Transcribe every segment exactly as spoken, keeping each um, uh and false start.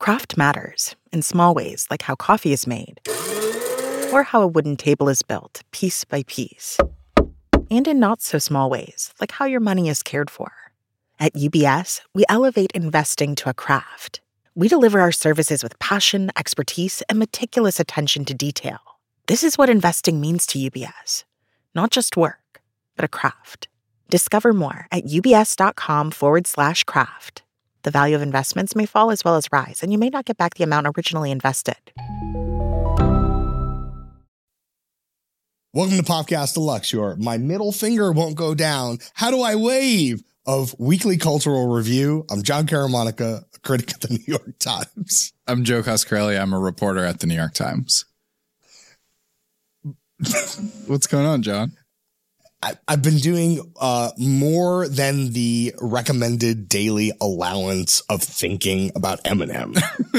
Craft matters in small ways, like how coffee is made, or how a wooden table is built piece by piece, and in not so small ways, like how your money is cared for. At U B S, we elevate investing to a craft. We deliver our services with passion, expertise, and meticulous attention to detail. This is what investing means to U B S. Not just work, but a craft. Discover more at ubs.com forward slash craft. The value of investments may fall as well as rise, and you may not get back the amount originally invested. Welcome to Popcast Deluxe, your My Middle Finger Won't Go Down. How do I wave? Of Weekly Cultural Review. I'm John Caramonica, a critic at the New York Times. I'm Joe Coscarelli. I'm a reporter at the New York Times. What's going on, John? I, I've been doing uh, more than the recommended daily allowance of thinking about Eminem.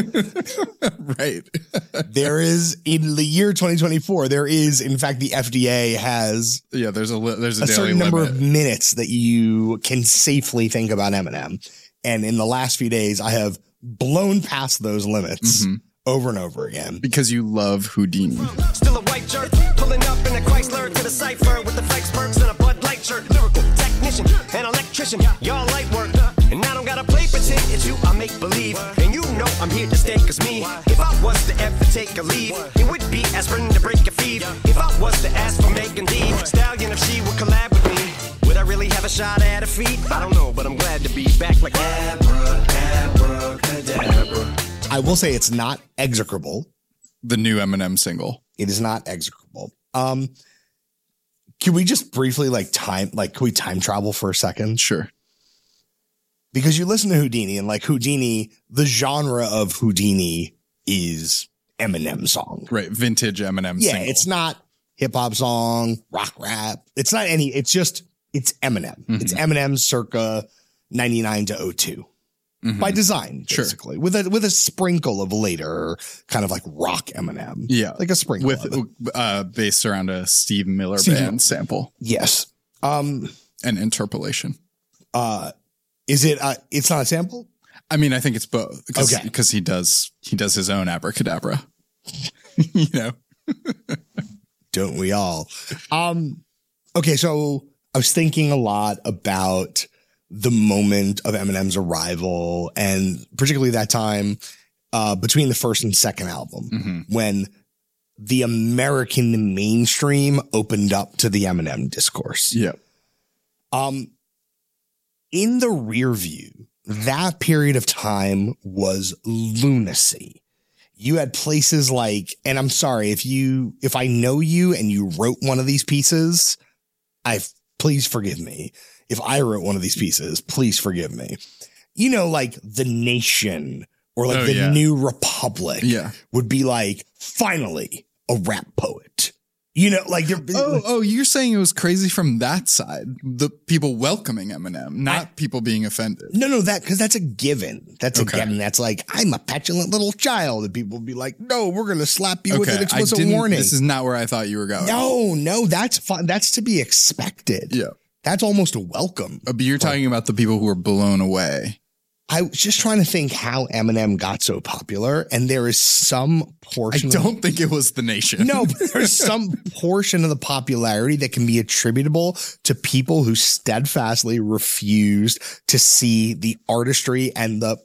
Right. There is, in the year twenty twenty-four, there is, in fact, the F D A has yeah. There's a li- there's a, a daily certain number limit. of minutes that you can safely think about Eminem. And in the last few days, I have blown past those limits mm-hmm. over and over again. Because you love Houdini. Still a white shirt, pulling up in a Chrysler to the cipher with the fake perks and a Bud Light shirt. Lyrical technician and electrician, y'all light work. And I don't gotta play pretend, it's you I make believe. And you know I'm here to stay, cause me, if I was to ever take a leave, it would be aspirin to break a feed. If I was to ask for Megan Thee Stallion, if she would collab with me, would I really have a shot at her feet? I don't know, but I'm glad to be back like Abra, Abra, Cadabra. I will say it's not execrable. The new Eminem single. It is not execrable. Um, can we just briefly like time, like, can we time travel for a second? Sure. Because you listen to Houdini and like Houdini, the genre of Houdini is Eminem song. Right. Vintage Eminem yeah, single. It's not hip hop song, rock rap. It's not any, it's just, it's Eminem. Mm-hmm. It's Eminem circa ninety-nine to oh two. Mm-hmm. By design, basically, sure. with a with a sprinkle of later kind of like rock Eminem, yeah, like a sprinkle with of it. uh, based around a Steve Miller Steve Band Miller. sample, yes, um, and interpolation. Uh, is it? Uh, it's not a sample. I mean, I think it's both. Because, okay, because he does he does his own abracadabra. You know, don't we all? Um, okay, so I was thinking a lot about the moment of Eminem's arrival, and particularly that time uh, between the first and second album, mm-hmm. when the American mainstream opened up to the Eminem discourse. Yeah. Um, in the rear view, that period of time was lunacy. You had places like, and I'm sorry if you, if I know you and you wrote one of these pieces, I please forgive me. If I wrote one of these pieces, please forgive me. You know, like The Nation or like oh, The yeah. New Republic yeah. would be like, finally, a rap poet. You know, like they're oh, like, oh, you're saying it was crazy from that side, the people welcoming Eminem, not I, people being offended. No, no, that because that's a given. That's okay. a given. That's like, I'm a petulant little child, and people would be like, no, we're gonna slap you okay. with an explicit warning. This is not where I thought you were going. No, no, that's fun. That's to be expected. Yeah. That's almost a welcome. Uh, but you're talking about the people who were blown away. I was just trying to think how Eminem got so popular, and there is some portion. I don't of, think it was The Nation. No, but there's some portion of the popularity that can be attributable to people who steadfastly refused to see the artistry and the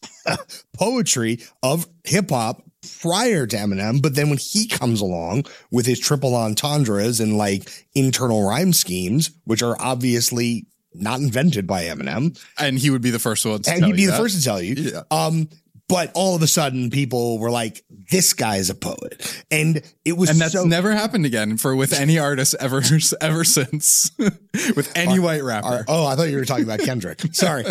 poetry of hip hop prior to Eminem. But then when he comes along with his triple entendres and like internal rhyme schemes, which are obviously not invented by Eminem. And he would be the first one to and tell he'd be you the that. first to tell you. Yeah. Um, but all of a sudden people were like, this guy's a poet. And it was And that's so- never happened again for with any artist ever ever since. With any our, white rapper. Our, oh, I thought you were talking about Kendrick. Sorry.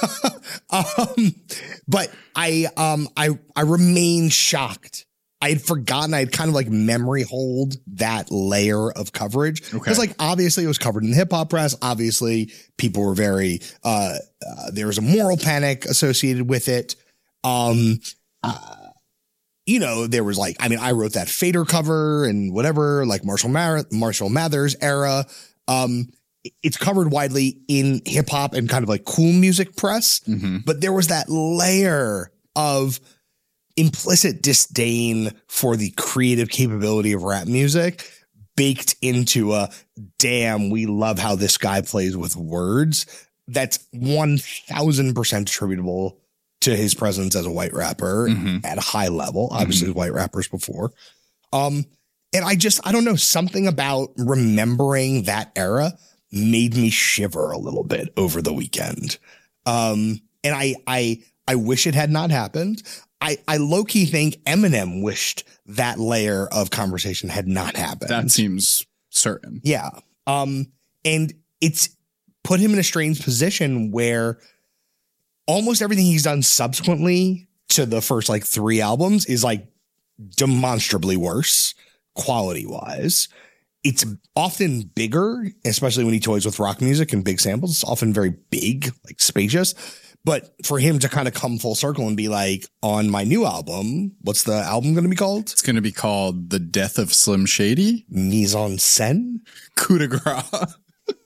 um, but I um I I remain shocked. I had forgotten. I had kind of like memory hold that layer of coverage. Because okay. like obviously it was covered in the hip hop press. Obviously people were very, uh, uh, there was a moral panic associated with it. Um, uh, you know, there was like, I mean, I wrote that Fader cover and whatever, like Marshall, Mar- Marshall Mathers era. Um, it's covered widely in hip hop and kind of like cool music press. Mm-hmm. But there was that layer of implicit disdain for the creative capability of rap music baked into a damn, we love how this guy plays with words. That's one thousand percent attributable to his presence as a white rapper mm-hmm. at a high level. Obviously, mm-hmm. white rappers before. Um, and I just, I don't know, something about remembering that era made me shiver a little bit over the weekend. Um, and I, I, I wish it had not happened. I, I low-key think Eminem wished that layer of conversation had not happened. That seems certain. Yeah. Um, and it's put him in a strange position where almost everything he's done subsequently to the first like three albums is like demonstrably worse quality wise. It's often bigger, especially when he toys with rock music and big samples. It's often very big, like spacious. But for him to kind of come full circle and be like, on my new album, what's the album going to be called? It's going to be called The Death of Slim Shady. Mise en scène? Coup de grace.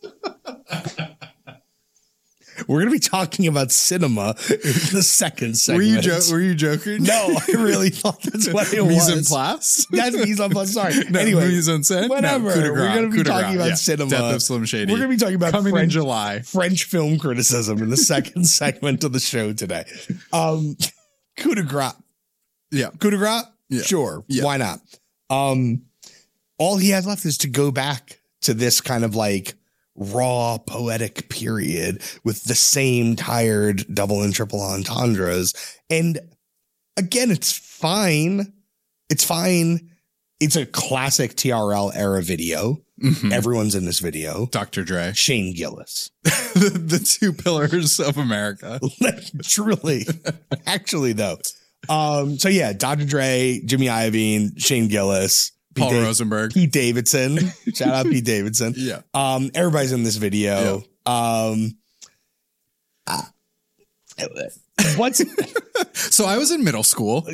We're going to be talking about cinema in the second segment. Were you, jo- were you joking? No, I really thought that's what it mise was. Mise en place? That's mise en place. Sorry. No, anyway, mise en scène? Whatever. No, We're going to be talking about yeah. cinema. Death of Slim Shady. We're going to be talking about Coming French, in July. French film criticism in the second segment of the show today. Um, coup de grace. Yeah. Coup de grace? Yeah. Sure. Yeah. Why not? Um, all he has left is to go back to this kind of like raw poetic period with the same tired double and triple entendres. And again, it's fine. It's fine. It's a classic T R L era video. Mm-hmm. Everyone's in this video. Doctor Dre. Shane Gillis. the, the two pillars of America. Truly. Actually, though. Um, so yeah, Doctor Dre, Jimmy Iovine, Shane Gillis, Paul Pete Rosenberg, Pete Davidson. Shout out Pete Davidson. Yeah. Um, everybody's in this video. Yeah. Um, uh, what's so I was in middle school.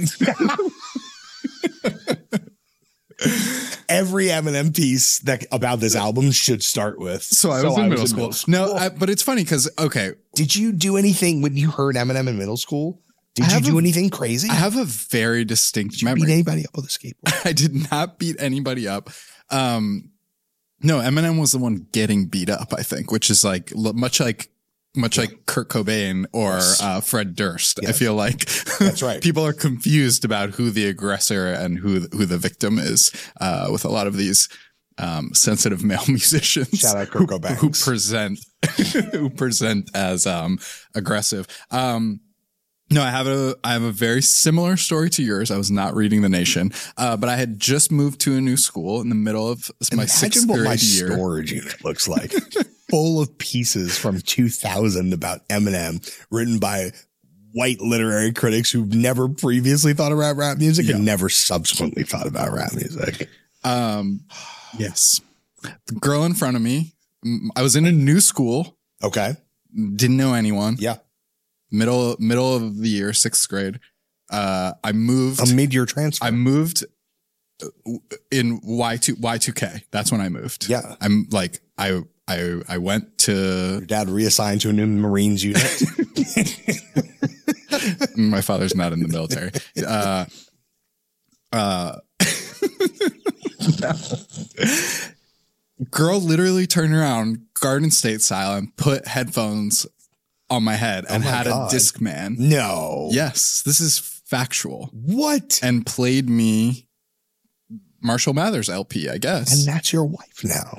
Every Eminem piece that about this album should start with. So I was, so in, I middle was in middle school. No, I, but it's funny because, okay. Did you do anything when you heard Eminem in middle school? Did you do a, anything crazy? I have a very distinct did you memory. Beat anybody up with a skateboard? I did not beat anybody up. Um, no, Eminem was the one getting beat up, I think, which is like much like much like Kurt Cobain or yes. uh, Fred Durst. Yes. I feel like that's right. People are confused about who the aggressor and who who the victim is uh, with a lot of these um, sensitive male musicians. Shout out Kurt Cobain who, who present who present as um, aggressive. Um, No, I have a I have a very similar story to yours. I was not reading The Nation, uh, but I had just moved to a new school in the middle of my Imagine sixth what grade my year. Storage unit looks like, full of pieces from two thousand about Eminem, written by white literary critics who've never previously thought about rap music yeah. and never subsequently thought about rap music. Um, yes, the girl in front of me. I was in a new school. Okay, didn't know anyone. Yeah. Middle middle of the year, sixth grade. Uh, I moved a mid-year transfer. I moved in Y two Y two K. That's when I moved. Yeah, I'm like I I I went to. Your dad reassigned to a new Marines unit. My father's not in the military. Uh, uh, girl literally turned around, Garden State style, and put headphones on my head and oh my had God. a Discman. No. Yes, this is factual. What? And played me Marshall Mathers L P, I guess. And that's your wife now.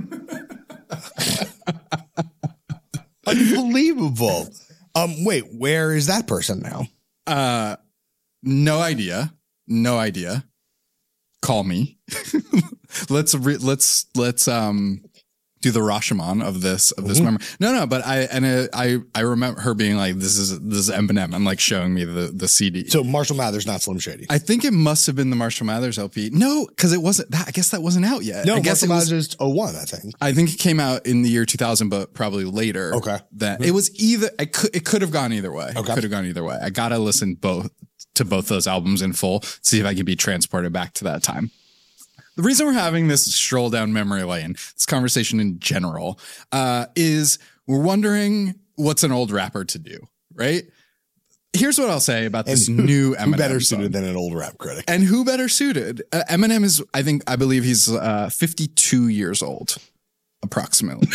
Unbelievable. Um, wait, where is that person now? Uh, no idea. No idea. Call me. let's re- let's let's um. do the Rashomon of this of this mm-hmm. memory. No, no, but I and it, I I remember her being like, "This is this is Eminem," and like showing me the the C D. So Marshall Mathers, not Slim Shady. I think it must have been the Marshall Mathers L P. No, because it wasn't. That, I guess that wasn't out yet. No, I guess Marshall it was, Mathers is oh one, I think. I think it came out in the year two thousand, but probably later. Okay, that mm-hmm. it was either. It could it could have gone either way. Okay, it could have gone either way. I gotta listen both to both those albums in full, see if I could be transported back to that time. The reason we're having this stroll down memory lane, this conversation in general, uh, is we're wondering what's an old rapper to do, right? Here's what I'll say about this And new Eminem Who better song. suited than an old rap critic? And who better suited? Uh, Eminem is, I think, I believe he's uh, fifty-two years old, approximately.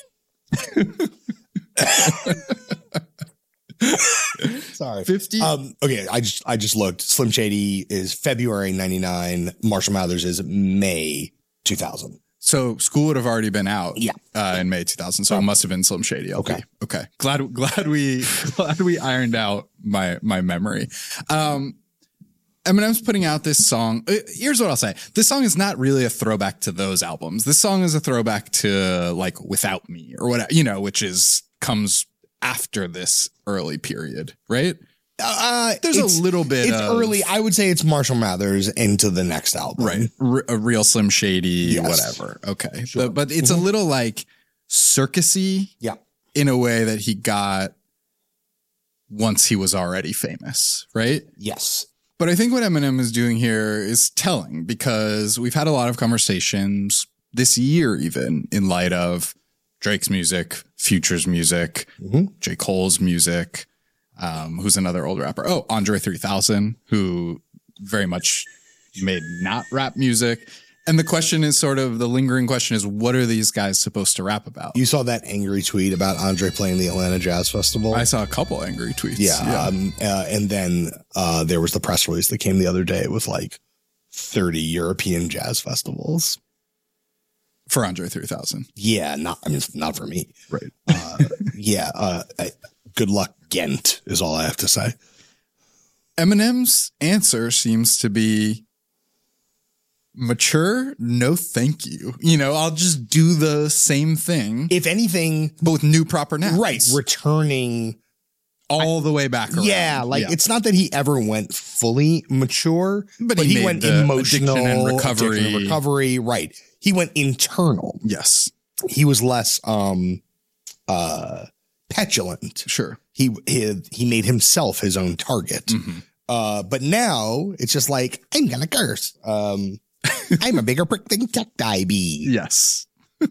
Sorry. fifty Um, okay, I just I just looked. Slim Shady is February ninety-nine. Marshall Mathers is May two thousand. So school would have already been out Yeah. uh, in May two thousand. So it must have been Slim Shady. L P. Okay. Okay. Glad, glad we, glad we ironed out my, my memory. Um, Eminem's putting out this song. Uh, Here's what I'll say. This song is not really a throwback to those albums. This song is a throwback to like Without Me or whatever, you know, which is comes after this early period, right? Uh, There's it's- a little bit It's of- early. I would say it's Marshall Mathers into the next album. Right. R- a real Slim Shady, Yes. whatever. Okay. Sure. But, but it's a little like circusy Yeah. in a way that he got once he was already famous, right? Yes. But I think what Eminem is doing here is telling, because we've had a lot of conversations this year, even in light of Drake's music, Future's music, Mhm. J. Cole's music, um, who's another old rapper. Oh, Andre three thousand, who very much made not rap music. And the question is sort of the lingering question is, what are these guys supposed to rap about? You saw that angry tweet about Andre playing the Atlanta Jazz Festival. I saw a couple angry tweets. Yeah. Um, uh, and then uh, there was the press release that came the other day with like thirty European jazz festivals. For Andre three thousand. Yeah. Not, I mean, not for me. Right. Uh, yeah. Uh, I, good luck, Ghent, is all I have to say. Eminem's answer seems to be mature. No, thank you. You know, I'll just do the same thing, If anything, but with new proper nouns. right. Returning. All the way back around. Yeah. Like it's not that he ever went fully mature, But but, he he, made went the emotional addiction and recovery. addiction and recovery. Right. He went internal. Yes. He was less, um, uh, petulant. Sure. He, he, he made himself his own target. Mhm. Uh, but now it's just like, I'm going to curse. Um, I'm a bigger prick than Cacti Bee. Yes.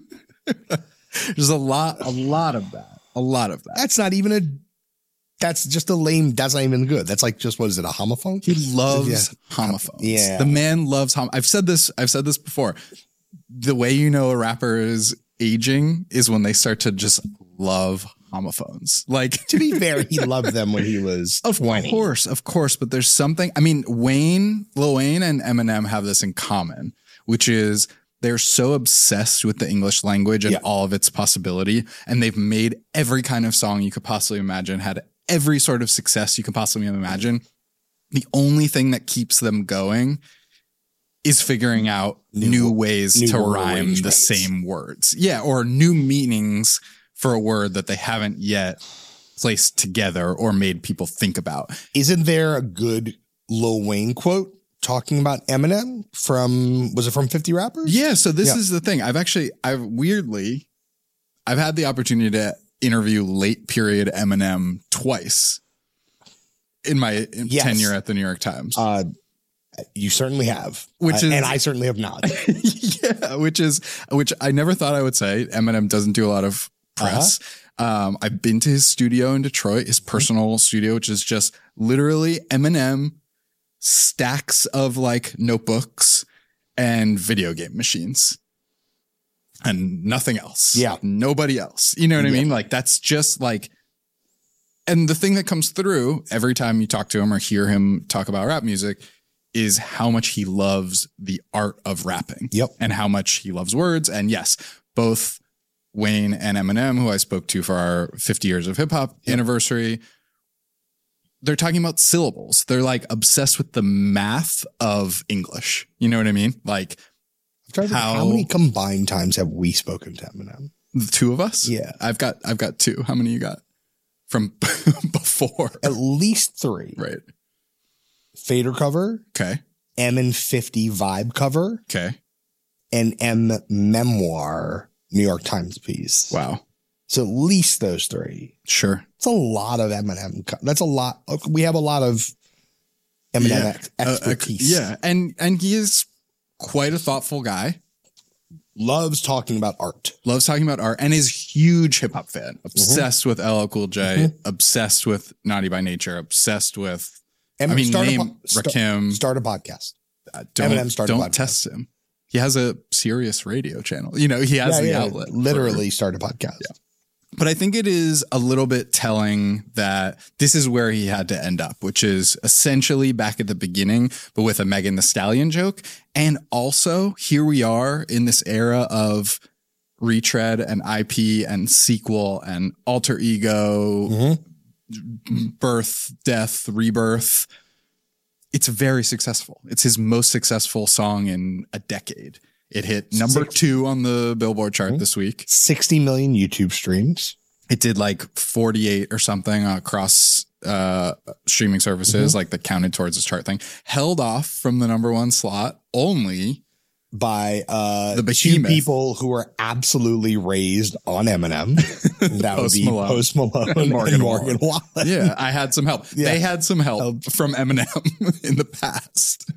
There's a lot, a lot of that. A lot of that. That's not even a, that's just a lame, that's not even good. That's like just, what is it, a homophone? He loves Yeah. homophones. Yeah. The man loves hom. I've said this, I've said this before. The way you know a rapper is aging is when they start to just love homophones. Like, To be fair, he loved them when he was of twenty. course, of course, but there's something. I mean, Wayne, Lil Wayne and Eminem have this in common, which is they're so obsessed with the English language and Yeah. all of its possibility. And they've made every kind of song you could possibly imagine, had every sort of success you could possibly imagine. The only thing that keeps them going is figuring out new, New- ways new to word rhyme the arrangements. same words. Yeah. Or new meanings for a word that they haven't yet placed together or made people think about. Isn't there a good Lil Wayne quote talking about Eminem from, was it from fifty Rappers? Yeah. So this Yeah. is the thing. I've actually, I've weirdly, I've had the opportunity to interview late period Eminem twice in my Yes. tenure at the New York Times. Uh, you certainly have. Which Uh, is- and I certainly have not. Yeah, which is which I never thought I would say. Eminem doesn't do a lot of press. Uh-huh. Um, I've been to his studio in Detroit, his personal studio, which is just literally Eminem stacks of like notebooks and video game machines and nothing else. Yeah. Nobody else. You know what I Yeah. mean? Like that's just like, and the thing that comes through every time you talk to him or hear him talk about rap music is how much he loves the art of rapping. Yep. And how much he loves words. And yes, both Wayne and Eminem, who I spoke to for our fifty years of hip hop anniversary, they're talking about syllables. They're like obsessed with the math of English. You know what I mean? Like I'm trying to think, How- how many combined times have we spoken to Eminem? the two of us. Yeah. I've got, I've got two. How many you got from before? At least three. Right. Fader cover, Okay. M and fifty vibe cover, Okay. and M memoir New York Times piece. Wow. So at least those three. Sure. It's a lot of Eminem. co- That's a lot. We have a lot of Eminem Yeah. ex- Uh, uh, expertise. yeah. And, and he is quite a thoughtful guy. loves talking about art. Loves talking about art and is huge hip hop fan. Obsessed mm-hmm. with L L Cool J. Mm-hmm. Obsessed with Naughty by Nature. Obsessed with. Eminem, I mean, start name a po- Rakim. Start a podcast. Uh, don't Eminem start a don't podcast. test him. He has a serious radio channel. You know, he has yeah, the yeah, outlet. Literally for, start a podcast. Yeah. But I think it is a little bit telling that this is where he had to end up, which is essentially back at the beginning, but with a Megan Thee Stallion joke. And also here we are in this era of retread and I P and sequel and alter ego, mm-hmm. birth, death, rebirth. It's very successful. It's his most successful song in a decade. It hit number Six. two on the Billboard chart mm-hmm. this week. sixty million YouTube streams. It did like forty-eight or something across uh, streaming services, mm-hmm. like that counted towards this chart thing. Held off from the number one slot only by uh, the two people who were absolutely raised on Eminem. That would be Malone. Post Malone and Morgan, and Morgan Wallen. Wallen. Yeah, I had some help. Yeah. They had some help, help. from Eminem in the past.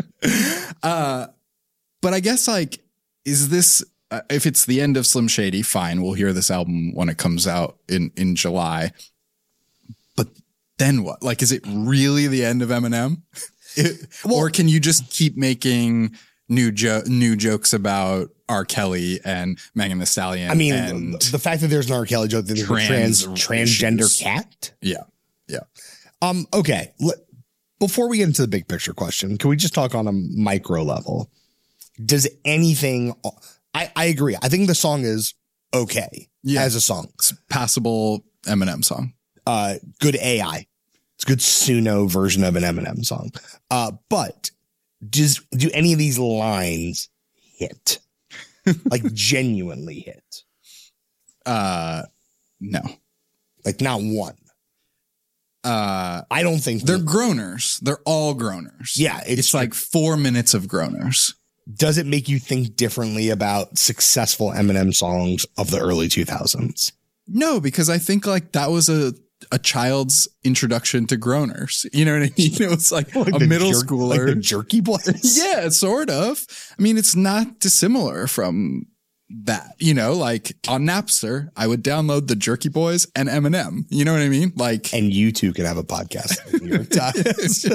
uh But I guess, like, is this, uh, if it's the end of Slim Shady, fine, we'll hear this album when it comes out in, in July. But then what? Like, is it really the end of Eminem? It, well, or can you just keep making new jo- new jokes about R. Kelly and Megan Thee Stallion? I mean, and the fact that there's an R. Kelly joke, that there's trans, a trans transgender cat? Yeah. Yeah. Um. Okay. Let, before we get into the big picture question, can we just talk on a micro level? Does anything, I, I agree. I think the song is okay yeah. as a song. It's a passable Eminem song. Uh, good A I. It's a good Suno version of an Eminem song. Uh, but does, do any of these lines hit? Like genuinely hit? Uh, no. Like not one. Uh, I don't think they're that, groaners. They're all groaners. Yeah. It's, it's like four minutes of groaners. Does it make you think differently about successful Eminem songs of the early two thousands? No, because I think like that was a, a child's introduction to groaners. You know what I mean? It was like, like a middle jerk, schooler. Like the Jerky Boys? Yeah, sort of. I mean, it's not dissimilar from that. You know, like on Napster, I would download the Jerky Boys and Eminem. You know what I mean? Like, and you two can have a podcast. With New York Times.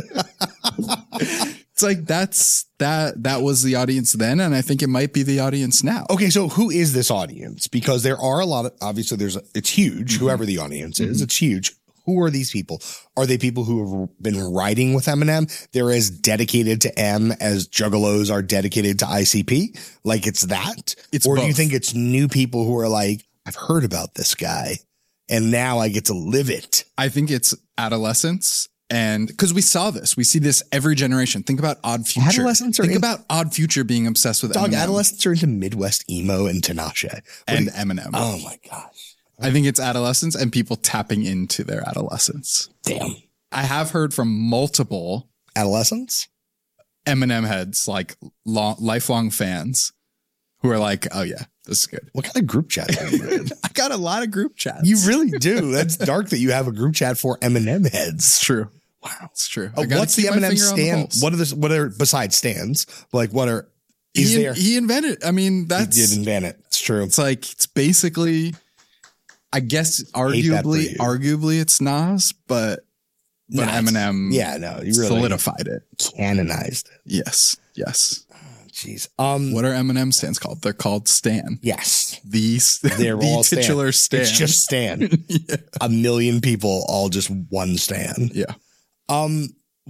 It's like that's that that was the audience then, and I think it might be the audience now. Okay, so who is this audience? Because there are a lot of, obviously there's a, it's huge, mm-hmm. whoever the audience is, mm-hmm. it's huge. Who are these people? Are they people who have been writing with Eminem? They're as dedicated to M as Juggalos are dedicated to I C P? Like it's that? It's or both. do you think it's new people who are like, I've heard about this guy and now I get to live it? I think it's adolescence. And because we saw this, we see this every generation. Think about Odd Future. Adolescents are Think in- about Odd Future being obsessed with Dog, Eminem. adolescents are into Midwest emo and Tinashe. And you- Eminem. Oh my gosh. I think it's adolescence and people tapping into their adolescence. Damn. I have heard from multiple Adolescents? Eminem heads, like long, lifelong fans who are like, oh yeah, this is good. What kind of group chat are you in? I got a lot of group chats. You really do. That's dark that you have a group chat for Eminem heads. It's true. Wow. It's true. Uh, what's the Eminem stand? The what are the, what are besides stands? Like what are, is he, there? He invented, I mean, that's. He did invent it. It's true. It's like, it's basically, I guess, arguably, arguably it's Nas, but, but No, Eminem yeah, no, you really solidified it. Canonized it. Yes. Yes. Jeez. Um, What are Eminem stands called? They're called Stan. yes. The, They're the all titular Stan. Stan. It's just Stan. yeah. A million people, all just one Stan. Yeah. Um,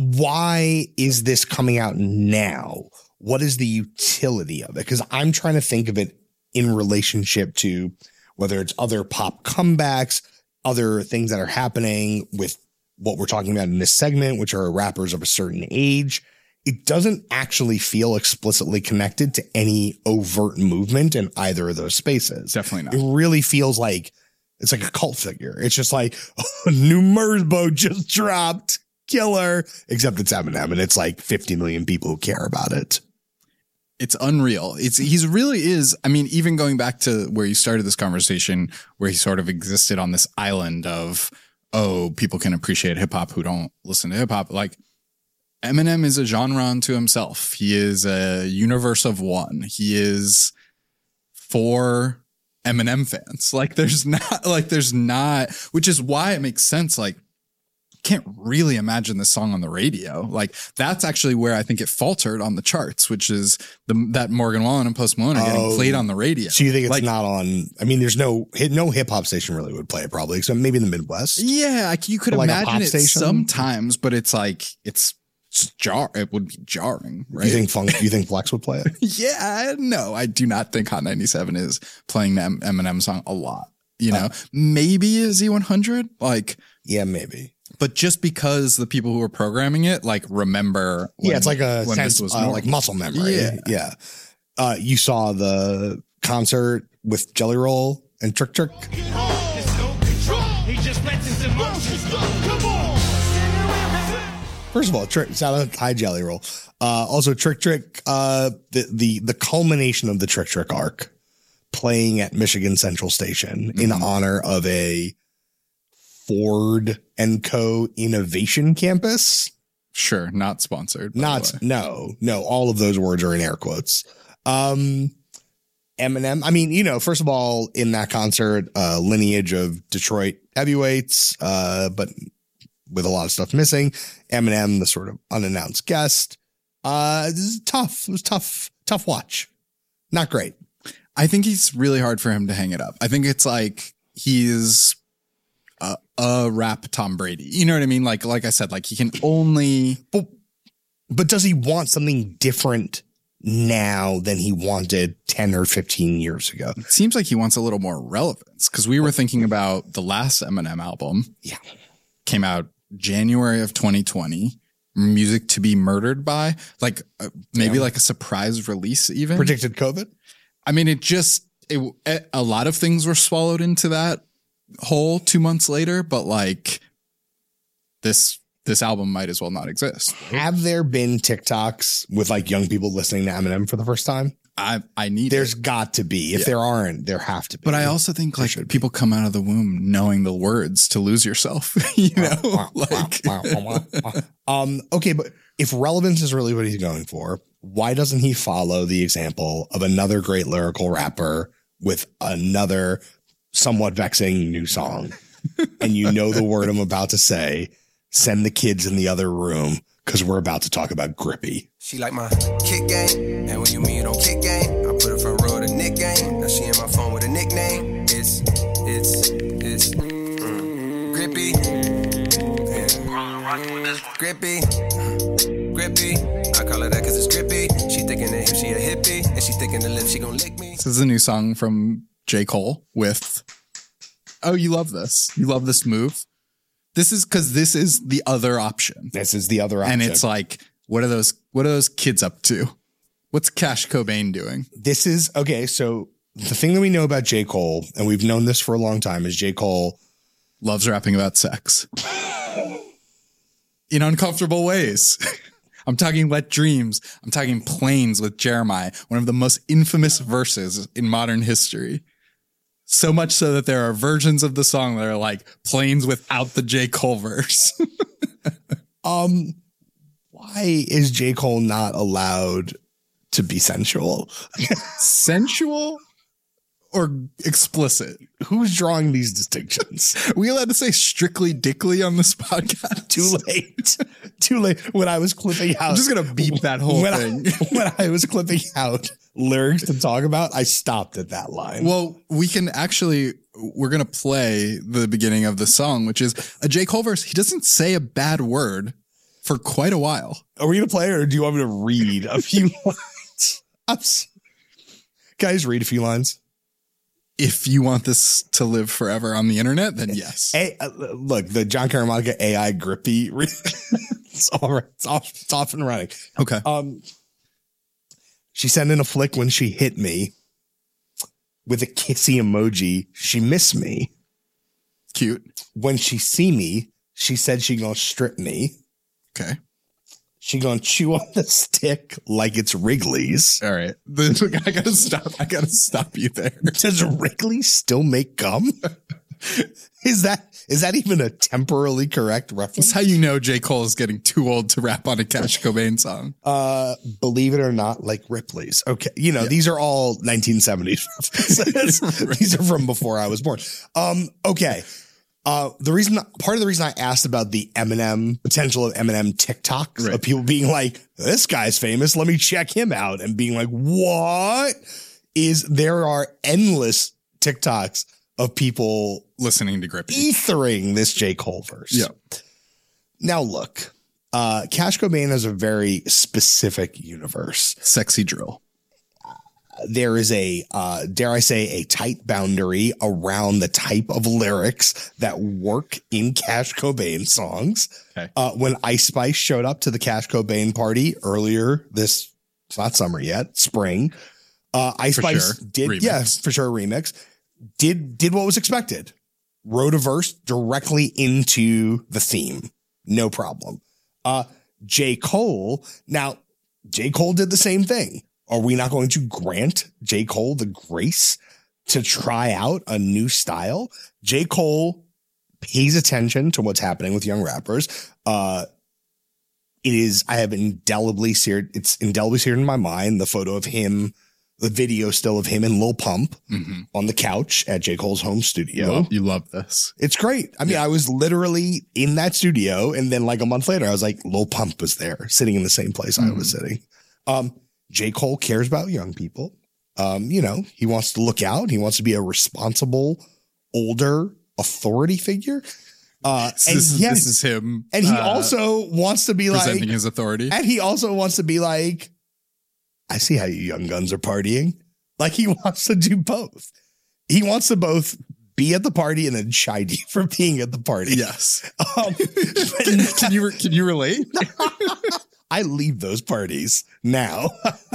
why is this coming out now? What is the utility of it? Because I'm trying to think of it in relationship to whether it's other pop comebacks, other things that are happening with what we're talking about in this segment, which are rappers of a certain age. It doesn't actually feel explicitly connected to any overt movement in either of those spaces. Definitely not. It really feels like it's like a cult figure. It's just like, oh, new Merzbow just dropped. Killer. Except it's Eminem and it's like fifty million people who care about it. It's unreal. It's he's really is. I mean, even going back to where you started this conversation, where he sort of existed on this island of, oh, people can appreciate hip hop who don't listen to hip hop. Like Eminem is a genre unto himself. He is a universe of one. He is for Eminem fans. Like there's not like there's not, which is why it makes sense. Like can't really imagine this song on the radio. Like that's actually where I think it faltered on the charts, which is the that Morgan Wallen and Post Malone are getting Oh, played on the radio. So you think it's like, not on? I mean, there's no hit, no hip hop station really would play it probably, except maybe in the Midwest. Yeah, like you could Like a imagine pop it station? sometimes, but it's like it's, it's jar. It would be jarring, right? You think Funk? You think Flex would play it? Yeah, no, I do not think Hot ninety-seven is playing the M- Eminem song a lot. You know, uh, maybe a Z one hundred, like yeah, maybe. But just because the people who are programming it like remember, when, yeah, it's like a when sense, this was uh, like muscle memory. Yeah, yeah. Uh, you saw the concert with Jelly Roll and Trick Trick. First of all, Trick, shout out, hi Jelly Roll. Uh, also, Trick Trick, uh, the the the culmination of the Trick Trick arc, playing at Michigan Central Station mm-hmm. in honor of a Ford and Co. Innovation Campus. Sure, not sponsored. Not no, no. All of those words are in air quotes. Um, Eminem. I mean, you know, first of all, in that concert, uh, lineage of Detroit heavyweights, uh, but with a lot of stuff missing. Eminem, the sort of unannounced guest. Uh, this is tough. It was tough, tough watch. Not great. I think it's really hard for him to hang it up. I think it's like he's a, a rap Tom Brady. You know what I mean? Like, like I said, like he can only. But, but does he want something different now than he wanted ten or fifteen years ago? It seems like he wants a little more relevance because we were thinking about the last Eminem album. Yeah. Came out January of twenty twenty. Music to be Murdered By, like uh, maybe yeah. like a surprise release even. Predicted COVID? I mean, it just, it, a lot of things were swallowed into that hole two months later, but like this, this album might as well not exist. Have there been TikToks with like young people listening to Eminem for the first time? I, I need There's it. got to be. If yeah. there aren't, there have to be. But I also think like people come out of the womb knowing the words to lose yourself, you know, like, um, okay, but if relevance is really what he's going for, why doesn't he follow the example of another great lyrical rapper with another somewhat vexing new song? And you know the word I'm about to say, send the kids in the other room because we're about to talk about Grippy. She like my kick game, and when you mean on kick game, I put her front row to Nick game. Now she in my phone with a nickname. It's, it's, it's mm, Grippy. Yeah. Grippy. Grippy. I call her that cause it's grippy. She thinking that if she a hippie, and she thinking the lips she gon' lick me. This is a new song from J. Cole with, oh, you love this. You love this move. This is because this is the other option. This is the other option. And it's like, what are those, what are those kids up to? What's Cash Cobain doing? This is, okay, so the thing that we know about J. Cole, and we've known this for a long time, is J. Cole loves rapping about sex. In uncomfortable ways. I'm talking Wet Dreams. I'm talking Planes with Jeremiah, one of the most infamous verses in modern history. So much so that there are versions of the song that are like Planes without the J. Cole verse. um, why is J. Cole not allowed to be sensual? Sensual or explicit? Who's drawing these distinctions? Are we allowed to say strictly dickly on this podcast? Too late. Too late. When I was clipping out. I'm just going to beep that whole when thing. I, when I was clipping out lyrics to talk about, I stopped at that line. Well, we can actually, we're going to play the beginning of the song, which is a J. Cole verse. He doesn't say a bad word for quite a while. Are we going to play it, or do you want me to read a few lines? I'm s- Guys, read a few lines. If you want this to live forever on the internet, then yes. Hey, uh, look, the John Caramanica A I Grippy. It's all right. It's off, it's off and running. Okay. Um, she sent in a flick when she hit me with a kissy emoji. She missed me. Cute. When she see me, she said she gonna strip me. Okay. She gonna chew on the stick like it's Wrigley's. All right. I gotta stop. I gotta stop you there. Does Wrigley still make gum? Is that is that even a temporally correct reference? That's how you know J. Cole is getting too old to rap on a Cash Cobain song. Uh, believe it or not, like Ripley's. Okay. You know, yeah. These are all nineteen seventies references. Right. These are from before I was born. Um, okay. Uh, the reason, part of the reason I asked about the Eminem, potential of Eminem TikToks, right. of people being like, this guy's famous, let me check him out, and being like, what? Is there are endless TikToks of people listening to Grippy, ethering this J. Cole verse. Yeah. Now look, uh, Cash Cobain has a very specific universe. Sexy drill. There is a, uh, dare I say, a tight boundary around the type of lyrics that work in Cash Cobain songs. Okay. Uh, when Ice Spice showed up to the Cash Cobain party earlier this, it's not summer yet, spring, uh, Ice for Spice sure. did, remix. yeah, for sure, remix, did, did what was expected. Wrote a verse directly into the theme. No problem. Uh, J. Cole, now, J. Cole did the same thing. Are we not going to grant J. Cole the grace to try out a new style? J. Cole pays attention to what's happening with young rappers. Uh, it is, I have indelibly seared, it's indelibly seared in my mind, the photo of him, the video still of him and Lil Pump mm-hmm. on the couch at J. Cole's home studio. You love, you love this. It's great. I mean, yeah. I was literally in that studio, and then like a month later, I was like, Lil Pump was there sitting in the same place mm-hmm. I was sitting. Um, J. Cole cares about young people. Um, you know, he wants to look out. He wants to be a responsible, older authority figure. Uh, so and this, is, yes, this is him. And he uh, also wants to be presenting like presenting his authority. And he also wants to be like, I see how you young guns are partying. Like he wants to do both. He wants to both be at the party and then chide you for being at the party. Yes. Um, can, can you can you relate? I leave those parties now.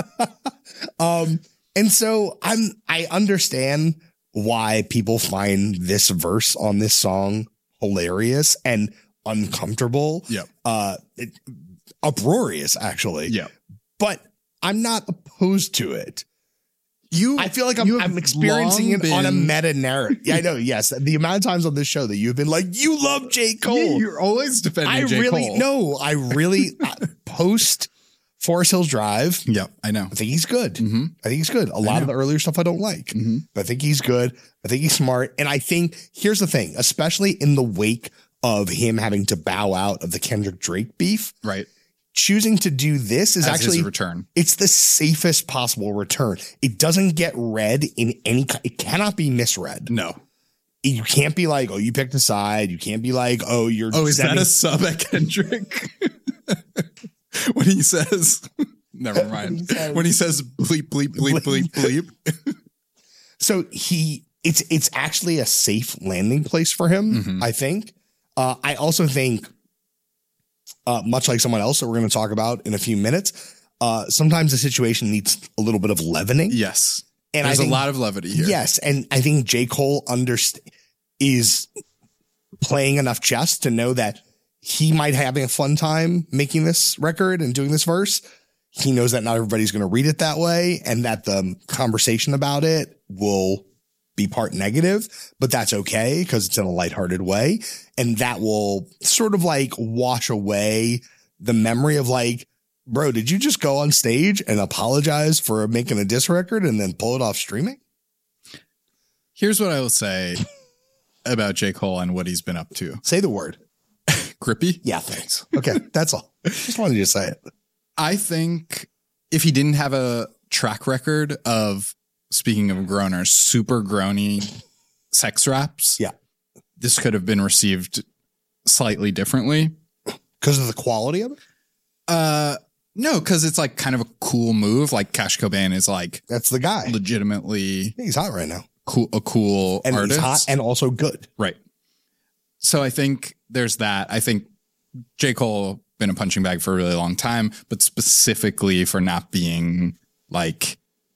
um, and so I'm, I understand why people find this verse on this song hilarious and uncomfortable. Yeah. Uh, it, uproarious actually. Yeah. But I'm not opposed to it. You, I feel like I'm, I'm experiencing it been... on a meta narrative. Yeah, I know. Yes. The amount of times on this show that you've been like, you love J. Cole. Yeah, you're always defending I J. really, Cole. No, I really post Forest Hills Drive. Yeah, I know. I think he's good. Mm-hmm. I think he's good. A lot of the earlier stuff I don't like, mm-hmm. but I think he's good. I think he's smart. And I think here's the thing, especially in the wake of him having to bow out of the Kendrick Drake beef. Right. Choosing to do this is As actually his return. It's the safest possible return. It doesn't get read in any, it cannot be misread. No. You can't be like, oh, you picked a side. You can't be like, oh, you're. Oh, is sending- that a sub at Kendrick? When he says, never mind. When he says bleep, bleep, bleep, bleep, bleep. So he, it's, it's actually a safe landing place for him, mm-hmm. I think. Uh, I also think, uh, much like someone else that we're going to talk about in a few minutes, uh, sometimes the situation needs a little bit of leavening. Yes. And There's I think, a lot of levity here. Yes. And I think J. Cole underst- is playing enough chess to know that he might have a fun time making this record and doing this verse. He knows that not everybody's going to read it that way and that the conversation about it will be part negative, but that's okay because it's in a lighthearted way. And that will sort of like wash away the memory of like, bro, did you just go on stage and apologize for making a diss record and then pull it off streaming? Here's what I will say about J. Cole and what he's been up to. Say the word. Grippy? Yeah, thanks. Okay, that's all. Just wanted you to say it. I think if he didn't have a track record of, speaking of groaners, super groany sex raps, yeah, this could have been received slightly differently. Because of the quality of it? Uh, no, because it's like kind of a cool move. Like Cash Cobain is like, that's the guy. Legitimately, he's hot right now. Cool, a cool and artist, he's hot and also good. Right. So I think there's that. I think J. Cole been a punching bag for a really long time, but specifically for not being like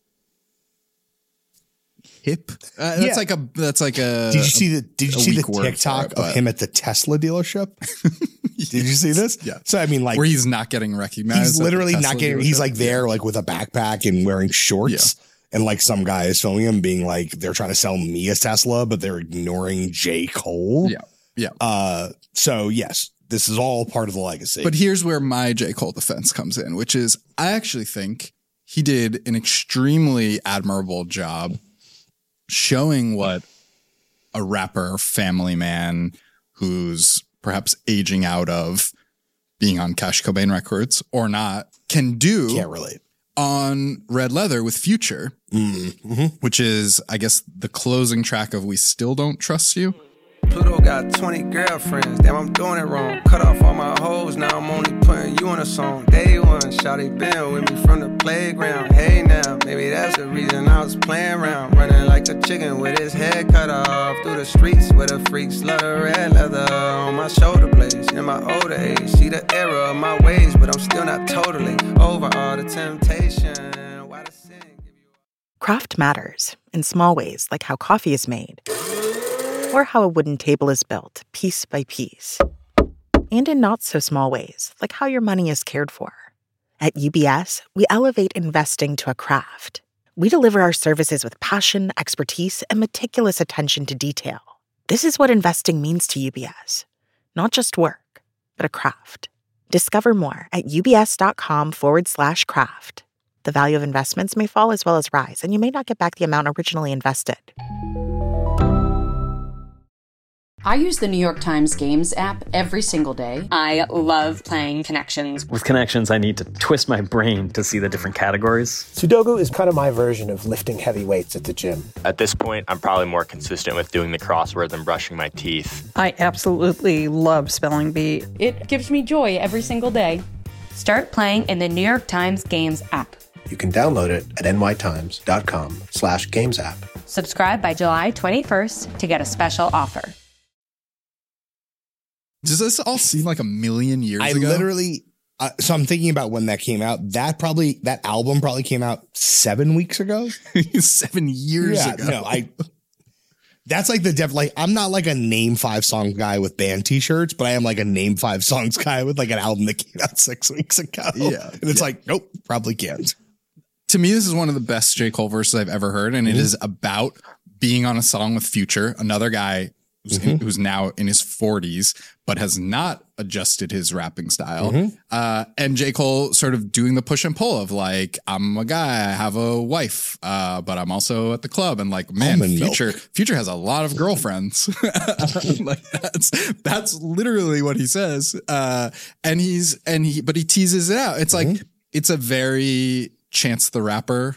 hip. Uh, that's yeah. like a. That's like a. Did you see the? Did you see the it, TikTok of but. him at the Tesla dealership? Yes. Did you see this? Yeah. So I mean, like, where he's not getting recognized. He's literally not getting. Dealership. He's like there, yeah. like with a backpack and wearing shorts. Yeah. And like some guy is filming him being like, they're trying to sell me a Tesla, but they're ignoring J. Cole. Yeah. Yeah. Uh, so yes, this is all part of the legacy. But here's where my J. Cole defense comes in, which is I actually think he did an extremely admirable job showing what a rapper, family man who's perhaps aging out of being on Cash Cobain Records or not can do. Can't relate. On Red Leather with Future, mm-hmm. which is, I guess, the closing track of We Still Don't Trust You. Pluto got twenty girlfriends, damn, I'm doing it wrong. Cut off all my hoes, now I'm only putting you on a song. Day one, shawty been with me from the playground. Hey now, maybe that's the reason I was playing around. Running like a chicken with his head cut off. Through the streets with a freaks, love the red leather on my shoulder blades. In my older age, see the error of my ways, but I'm still not totally over all the temptation. Why the sin give you... Craft matters in small ways, like how coffee is made, or how a wooden table is built, piece by piece. And in not so small ways, like how your money is cared for. At U B S, we elevate investing to a craft. We deliver our services with passion, expertise, and meticulous attention to detail. This is what investing means to U B S. Not just work, but a craft. Discover more at ubs.com forward slash craft. The value of investments may fall as well as rise, and you may not get back the amount originally invested. I use the New York Times Games app every single day. I love playing Connections. With Connections, I need to twist my brain to see the different categories. Sudoku is kind of my version of lifting heavy weights at the gym. At this point, I'm probably more consistent with doing the crossword than brushing my teeth. I absolutely love Spelling Bee. It gives me joy every single day. Start playing in the New York Times Games app. You can download it at nytimes.com slash games app. Subscribe by July twenty-first to get a special offer. Does this all seem like a million years I ago? literally, uh, so I'm thinking about when that came out. That probably, that album probably came out seven weeks ago. Seven years yeah, ago. No, I, that's like the def, like, I'm not like a name five song guy with band t-shirts, but I am like a name five songs guy with like an album that came out six weeks ago. Yeah. And it's yeah. like, nope, probably can't. To me, this is one of the best J. Cole verses I've ever heard. And mm-hmm. it is about being on a song with Future, another guy who's, mm-hmm. in, who's now in his forties, but has not adjusted his rapping style. Mm-hmm. Uh, and J. Cole sort of doing the push and pull of like, I'm a guy, I have a wife, uh, but I'm also at the club. And like, man, Almond Future, milk. Future has a lot of girlfriends. Like that's, that's literally what he says. Uh, and he's, and he, but he teases it out. It's mm-hmm. like, it's a very Chance the Rapper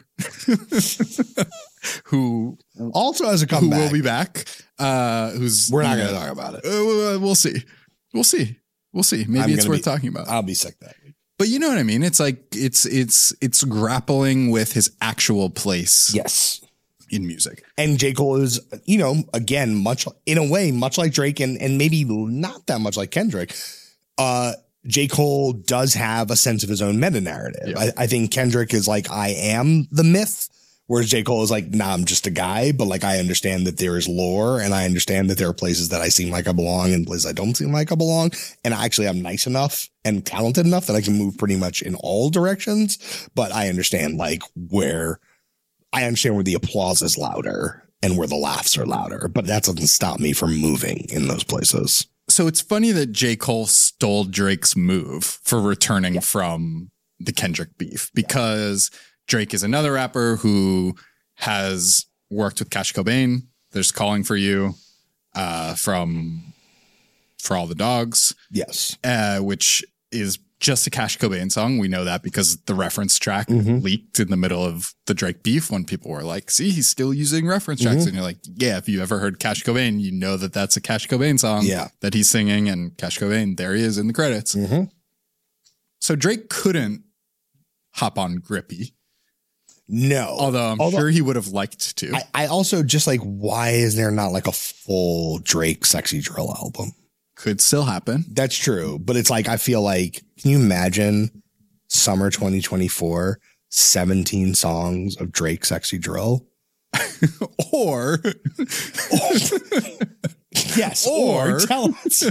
who also has a comeback. Who will be back. Uh, who's we're not going to talk about it. Uh, we'll see. We'll see. We'll see. Maybe I'm it's worth be, talking about. I'll be sick that week. But you know what I mean? It's like it's it's it's grappling with his actual place. Yes. In music. And J. Cole is, you know, again, much in a way, much like Drake and and maybe not that much like Kendrick. Uh J. Cole does have a sense of his own meta narrative. Yeah. I, I think Kendrick is like, I am the myth. Whereas J. Cole is like, nah, I'm just a guy, but like, I understand that there is lore and I understand that there are places that I seem like I belong and places I don't seem like I belong. And actually I'm nice enough and talented enough that I can move pretty much in all directions. But I understand like where I understand where the applause is louder and where the laughs are louder, but that doesn't stop me from moving in those places. So it's funny that J. Cole stole Drake's move for returning yeah. from the Kendrick beef because yeah. Drake is another rapper who has worked with Cash Cobain. There's Calling for You uh, from For All the Dogs. Yes. Uh, which is just a Cash Cobain song. We know that because the reference track mm-hmm. leaked in the middle of the Drake beef when people were like, see, he's still using reference tracks. Mm-hmm. And you're like, yeah, if you ever heard Cash Cobain, you know that that's a Cash Cobain song yeah. that he's singing. And Cash Cobain, there he is in the credits. Mm-hmm. So Drake couldn't hop on Grippy. No. Although I'm Although, sure he would have liked to. I, I also just like, why is there not like a full Drake Sexy Drill album? Could still happen. That's true. But it's like, I feel like, can you imagine summer twenty twenty-four, seventeen songs of Drake Sexy Drill? or, or yes, or, or tell us.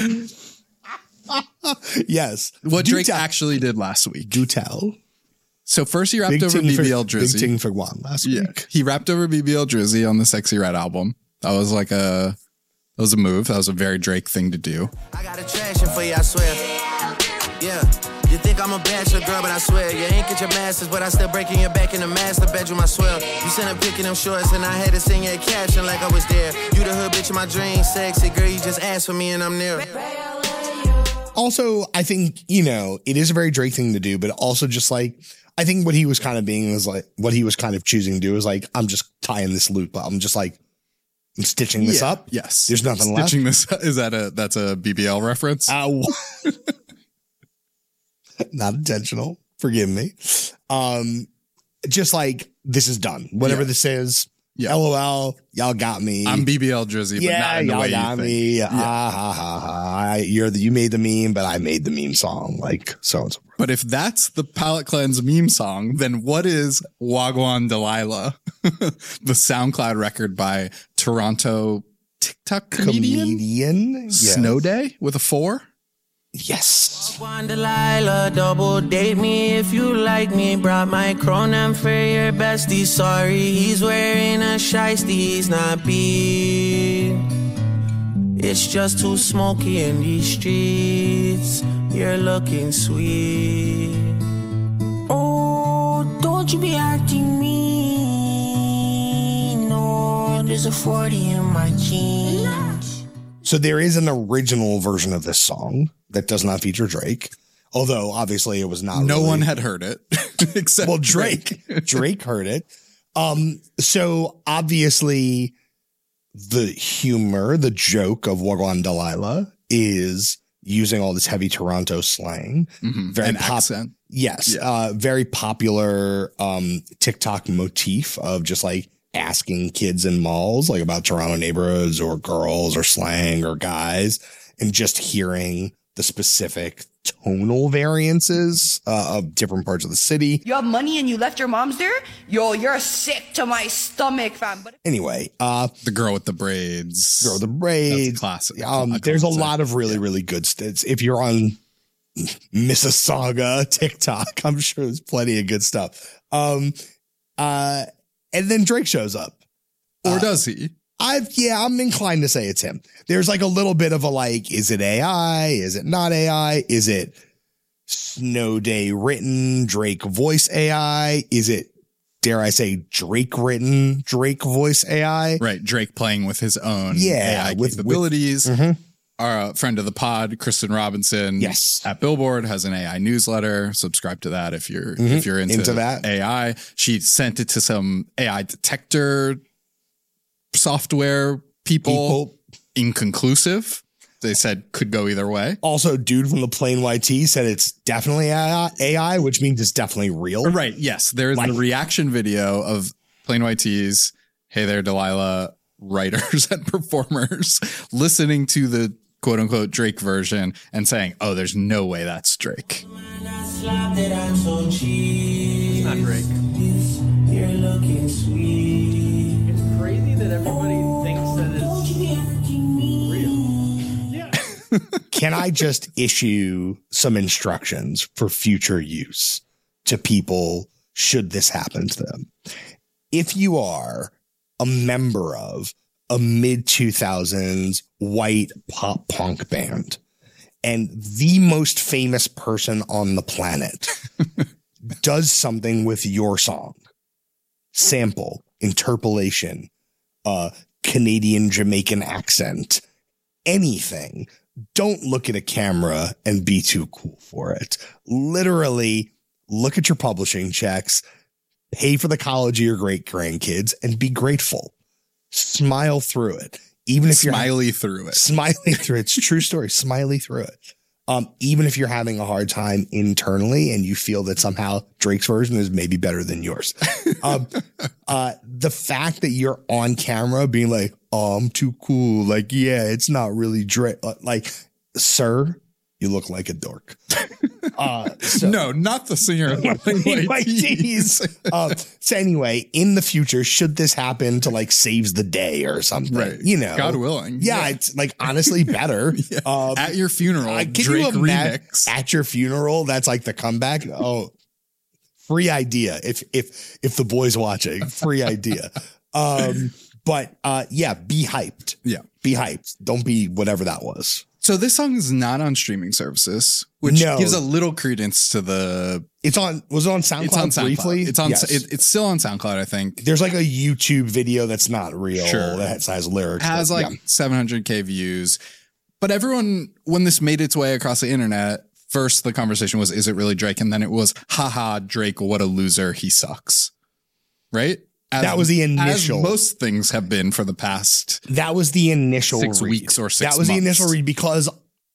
Yes. What Do Drake tell. actually did last week. Do tell. So first he rapped Big over ting B B for- L Drizzy. Big ting for one last Yeah. week. He rapped over B B L Drizzy on the Sexy Red album. That was like a, that was a move. That was a very Drake thing to do. I got a trash for you, I swear. Yeah. You think I'm a bachelor girl, but I swear you ain't get your masters, but I still breaking your back in the master bedroom, I swear. You sent a pic in them shorts and I had to sing your caption like I was there. You the hood bitch in my dreams, sexy girl, you just asked for me and I'm there. Also, I think, you know, it is a very Drake thing to do, but also just like, I think what he was kind of being was like, what he was kind of choosing to do is like, I'm just tying this loop up. I'm just like, I'm stitching this Yeah. up. Yes. There's nothing left. Stitching this, is that a, that's a B B L reference? Ow. Not intentional. Forgive me. Um, just like, this is done. Whatever Yeah. this is. Yeah. LOL. Y'all got me. I'm B B L Drizzy, but yeah, not in the y'all way got you think. me. Yeah. Ah, ha, ha, ha. I, you're the, you made the meme, but I made the meme song. Like, so and so. But if that's the Palette Cleanse meme song, then what is Wagwan Delilah? The SoundCloud record by Toronto TikTok comedian, Comedian. Yes. Snow Day with a four. Yes. One Delilah, double date me if you like me. Brought my chronom for your bestie. Sorry, he's wearing a shiesty, he's not beat. It's just too smoky in these streets. You're looking sweet. Oh, don't you be acting mean. No, there's a forty in my jeans. So there is an original version of this song that does not feature Drake. Although obviously it was not. No really- one had heard it except well, Drake. Drake heard it. Um, so obviously the humor, the joke of Wagwan Delilah is using all this heavy Toronto slang. Mhm. Very An pop- accent. Yes. Yeah. Uh, very popular um, TikTok motif of just like asking kids in malls, like about Toronto neighborhoods or girls or slang or guys, and just hearing the specific tonal variances uh, of different parts of the city. You have money and you left your mom's there? Yo, you're sick to my stomach, fam. But Anyway, uh, The girl with the braids. girl with the braids. That's classic. Um, A there's a classic. lot of really, really good stats. If you're on Mississauga TikTok, I'm sure there's plenty of good stuff. Um, uh, and then Drake shows up. Or Uh, does he? I've, yeah, I'm inclined to say it's him. There's like a little bit of a like, is it A I? Is it not A I? Is it Snow Day written Drake voice A I? Is it, dare I say, Drake written Drake voice A I? Right. Drake playing with his own Yeah, A I with- capabilities. with- Mhm. Our uh, friend of the pod, Kristen Robinson, Yes. at Billboard, has an A I newsletter. Subscribe to that if you're Mhm. if you're into, Into that. A I. She sent it to some A I detector software people. People. Inconclusive. They said could go either way. Also, dude from the Plain White Tee said it's definitely A I, which means it's definitely real. Right. Yes. There is Like- the reaction video of Plain White Tees. Hey there, Delilah, writers and performers listening to the quote unquote Drake version and saying, oh, there's no way that's Drake. It's not Drake. You're looking sweet. It's crazy that everybody thinks that it's Can I just issue some instructions for future use to people should this happen to them? If you are a member of a mid two thousands white pop punk band and the most famous person on the planet does something with your song, sample, interpolation, uh, Canadian Jamaican accent, anything, don't look at a camera and be too cool for it. Literally look at your publishing checks, pay for the college of your great grandkids, and be grateful. Smile through it. Even if you're Smiley through it. Smiley through it. It's a true story. Smiley through it. Um, even if you're having a hard time internally and you feel that somehow Drake's version is maybe better than yours. um, uh, the fact that you're on camera being like, oh, I'm too cool. Like, yeah, it's not really Drake. Uh, Like, sir, you look like a dork. Uh, so, No, not the singer of the Plain White Tees. uh, so anyway, in the future, should this happen to like saves the day or something, Right. you know, God willing. Yeah, Yeah. it's like honestly better. Yeah. Um, At your funeral, I- can Drake you imagine remix. at your funeral? That's like the comeback. Oh, free idea. If if if the boy's watching, free idea. Um, but uh, yeah, be hyped. Yeah, be hyped. Don't be whatever that was. So this song is not on streaming services, which No. gives a little credence to the. It's on. Was it on SoundCloud It's on SoundCloud. briefly? It's on. Yes. It, it's still on SoundCloud, I think. There's like a YouTube video that's not real. Sure. That has, has lyrics. Has but, like yeah. seven hundred K views. But everyone, when this made its way across the internet, first the conversation was, is it really Drake? And then it was, haha, Drake, what a loser. He sucks. Right? As, That was the initial- As most things have been for the past. That was the initial Six read. weeks or six That was months. the initial read because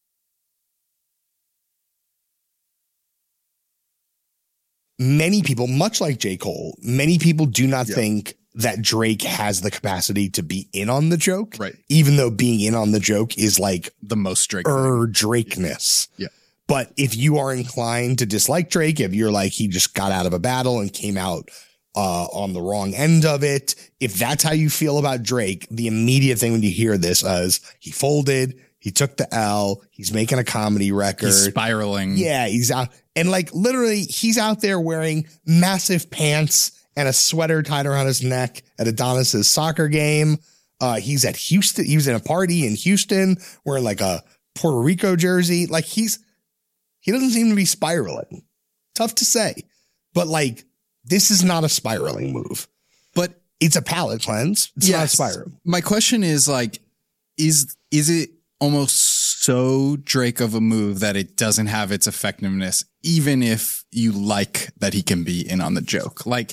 many people, much like J. Cole, many people do not Yeah. think that Drake has the capacity to be in on the joke. Right. Even though being in on the joke is like The most Drake. er Drake-ness. Yeah. But if you are inclined to dislike Drake, if you're like, he just got out of a battle and came out uh, on the wrong end of it, if that's how you feel about Drake, the immediate thing when you hear this is he folded, he took the L, he's making a comedy record. He's spiraling. Yeah, he's out. And like literally, he's out there wearing massive pants and a sweater tied around his neck at Adonis's soccer game. Uh, he's at Houston. He was in a party in Houston wearing like a Puerto Rico jersey. Like he's, he doesn't seem to be spiraling. Tough to say, but like, this is not a spiraling move, But it's a palate cleanse. It's not a yes, spiral. my question is like, is is it almost so Drake of a move that it doesn't have its effectiveness, even if you like that he can be in on the joke? Like,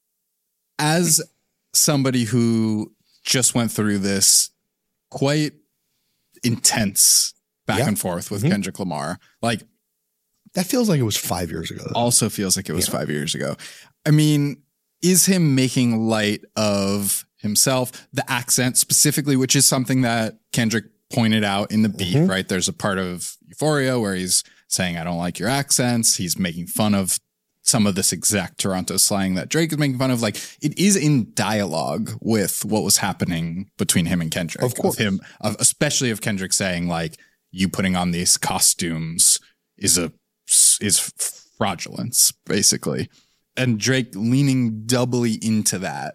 as somebody who just went through this quite intense back Yeah. and forth with Mhm. Kendrick Lamar, like, That feels like it was five years ago. though. also feels like it was Yeah. five years ago. I mean, is him making light of himself, the accent specifically, which is something that Kendrick pointed out in the beat, Mhm. right? There's a part of Euphoria where he's saying, I don't like your accents. He's making fun of some of this exact Toronto slang that Drake is making fun of. Like, it is in dialogue with what was happening between him and Kendrick. Of course. him, of, especially of Kendrick saying, like, you putting on these costumes is a is fraudulence, basically. And Drake leaning doubly into that.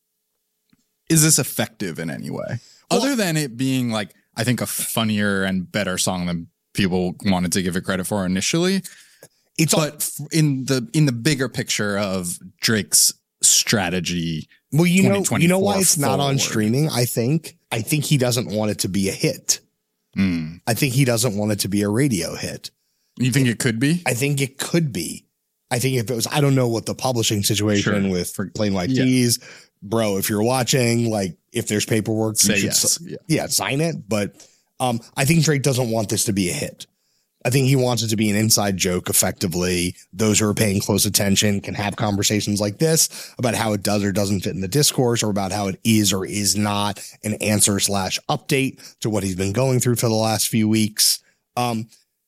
Is this effective in any way? Well, Other than it being like, I think, a funnier and better song than people wanted to give it credit for initially. It's all, But f- in the in the bigger picture of Drake's strategy, well, you know, you know why twenty twenty-four it's not on forward. streaming. I think, I think he doesn't want it to be a hit. Mm. I think he doesn't want it to be a radio hit. You think it could be? I think it could be. I think if it was, I don't know what the publishing situation Sure. with for Plain White Yeah. Tees, bro. If you're watching, like, if there's paperwork, you Say should yes. s- Yeah. yeah, sign it. But um, I think Drake doesn't want this to be a hit. I think he wants it to be an inside joke. Effectively, those who are paying close attention can have conversations like this about how it does or doesn't fit in the discourse, or about how it is or is not an answer slash update to what he's been going through for the last few weeks. Um,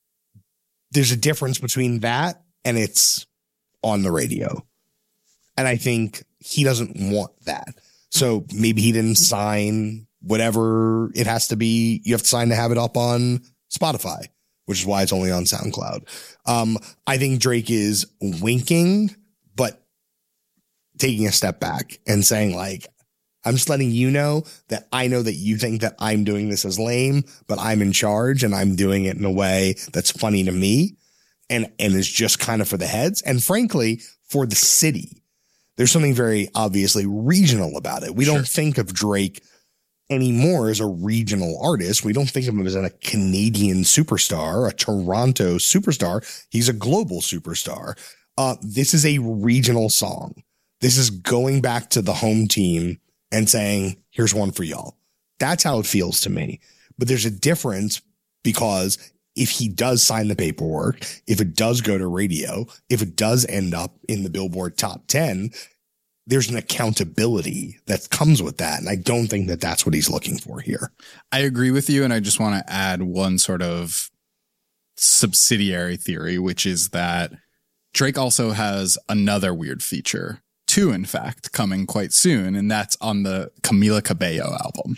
there's a difference between that and it's on the radio. And I think he doesn't want that. So maybe he didn't sign whatever it has to be. You have to sign to have it up on Spotify, which is why it's only on SoundCloud. Um, I think Drake is winking, but taking a step back and saying, like, I'm just letting you know that I know that you think that I'm doing this as lame, but I'm in charge and I'm doing it in a way that's funny to me and, and is just kind of for the heads. And frankly, for the city, there's something very obviously regional about it. We Sure. don't think of Drake anymore as a regional artist. We don't think of him as a Canadian superstar, a Toronto superstar. He's a global superstar. Uh, this is a regional song. This is going back to the home team and saying, here's one for y'all. That's how it feels to me. But there's a difference, because if he does sign the paperwork, if it does go to radio, if it does end up in the Billboard top ten, there's an accountability that comes with that. And I don't think that that's what he's looking for here. I agree with you. And I just want to add one sort of subsidiary theory, which is that Drake also has another weird feature, two, in fact, coming quite soon. And that's on the Camila Cabello album.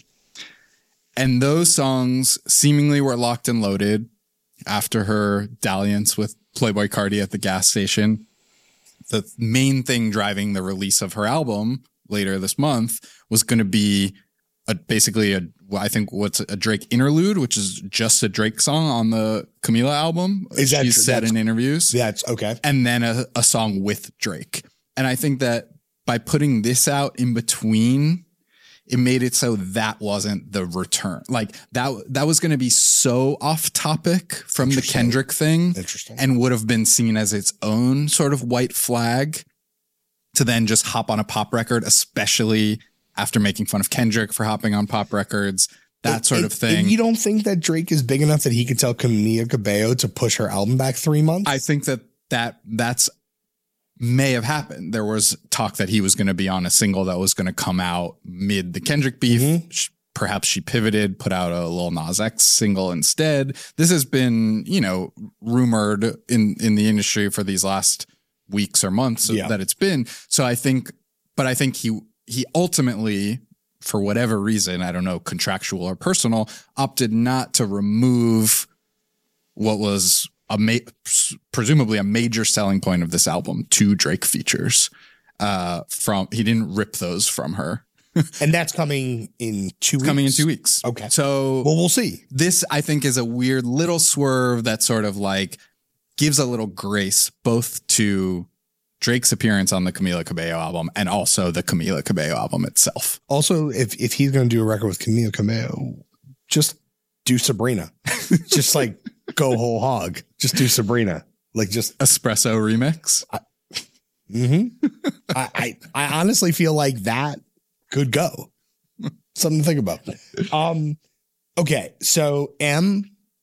And those songs seemingly were locked and loaded after her dalliance with Playboi Carti at the gas station. the main thing driving the release of her album later this month was going to be a, basically a, I think what's a Drake interlude, which is just a Drake song on the Camila album. Is that She's true? said That's- in interviews. That's okay. And then a, a song with Drake. And I think that by putting this out in between, it made it so that wasn't the return. Like that, that was going to be so off topic from the Kendrick thing. Interesting. And would have been seen as its own sort of white flag to then just hop on a pop record, especially after making fun of Kendrick for hopping on pop records, that sort And- of thing. And you don't think that Drake is big enough that he could tell Camila Cabello to push her album back three months? I think that that that's may have happened. There was talk that he was going to be on a single that was going to come out mid the Kendrick beef. Mm-hmm. Sh- Perhaps she pivoted, put out a Lil Nas X single instead. This has been, you know, rumored in, in the industry for these last weeks or months Yeah. that it's been. So I think, but I think he, he ultimately, for whatever reason, I don't know, contractual or personal, opted not to remove what was a ma- presumably a major selling point of this album, two Drake features. Uh, from he didn't rip those from her. And that's coming in two weeks. Coming in two weeks. Okay. So well, we'll see. This, I think, is a weird little swerve that sort of like gives a little grace both to Drake's appearance on the Camila Cabello album and also the Camila Cabello album itself. Also, if if he's going to do a record with Camila Cabello, just do Sabrina. Just like go whole hog. Just do Sabrina. Like just espresso remix. I, mm-hmm. I, I I honestly feel like that could go. Something to think about. Um. Okay, so M,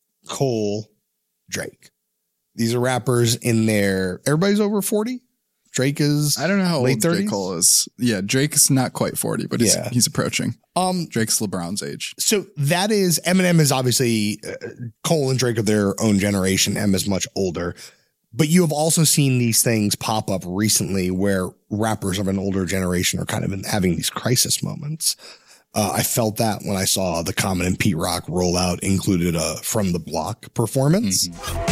Cole, Drake. These are rappers in their. Everybody's over forty. Drake is. I don't know how late old thirties? J. Cole is. Yeah, Drake is not quite forty, but he's, Yeah. he's approaching. Um, Drake's LeBron's age. So that is Eminem is obviously uh, Cole and Drake of their own generation. M is much older, but you have also seen these things pop up recently where rappers of an older generation are kind of in, having these crisis moments. Uh, I felt that when I saw the Common and Pete Rock rollout included a From the Block performance.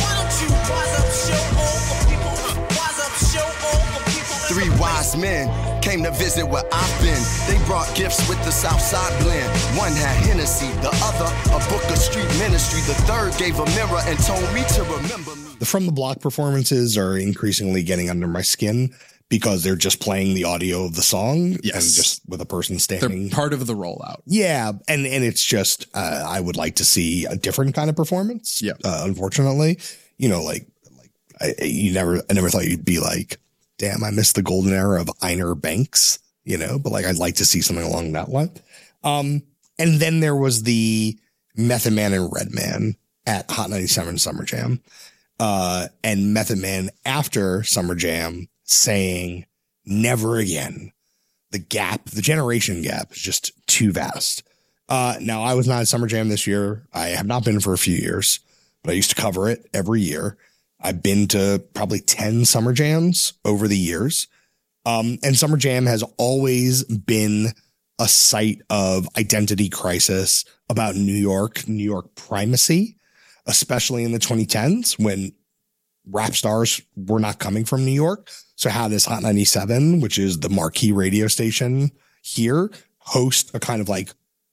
Three wise men came to visit where I've been. They brought gifts with the Southside blend. One had Hennessy, the other a book of street ministry. The third gave a mirror and told me to remember me. The From the Block performances are increasingly getting under my skin because they're just playing the audio of the song Yes. and just with a person standing. They're part of the rollout. Yeah, and and it's just uh, I would like to see a different kind of performance. Yeah, uh, unfortunately, you know, like like I, you never I never thought you'd be like, damn, I missed the golden era of Einer Banks, you know, but like I'd like to see something along that line. Um, and then there was the Method Man and Redman at Hot ninety-seven Summer Jam, uh, and Method Man after Summer Jam saying, "Never again." The gap, the generation gap is just too vast. Uh, now, I was not at Summer Jam this year. I have not been for a few years, but I used to cover it every year. I've been to probably ten Summer Jams over the years. Um, and Summer Jam has always been a site of identity crisis about New York, New York primacy, especially in the twenty tens when rap stars were not coming from New York. So how does Hot ninety-seven, which is the marquee radio station here, host a kind of like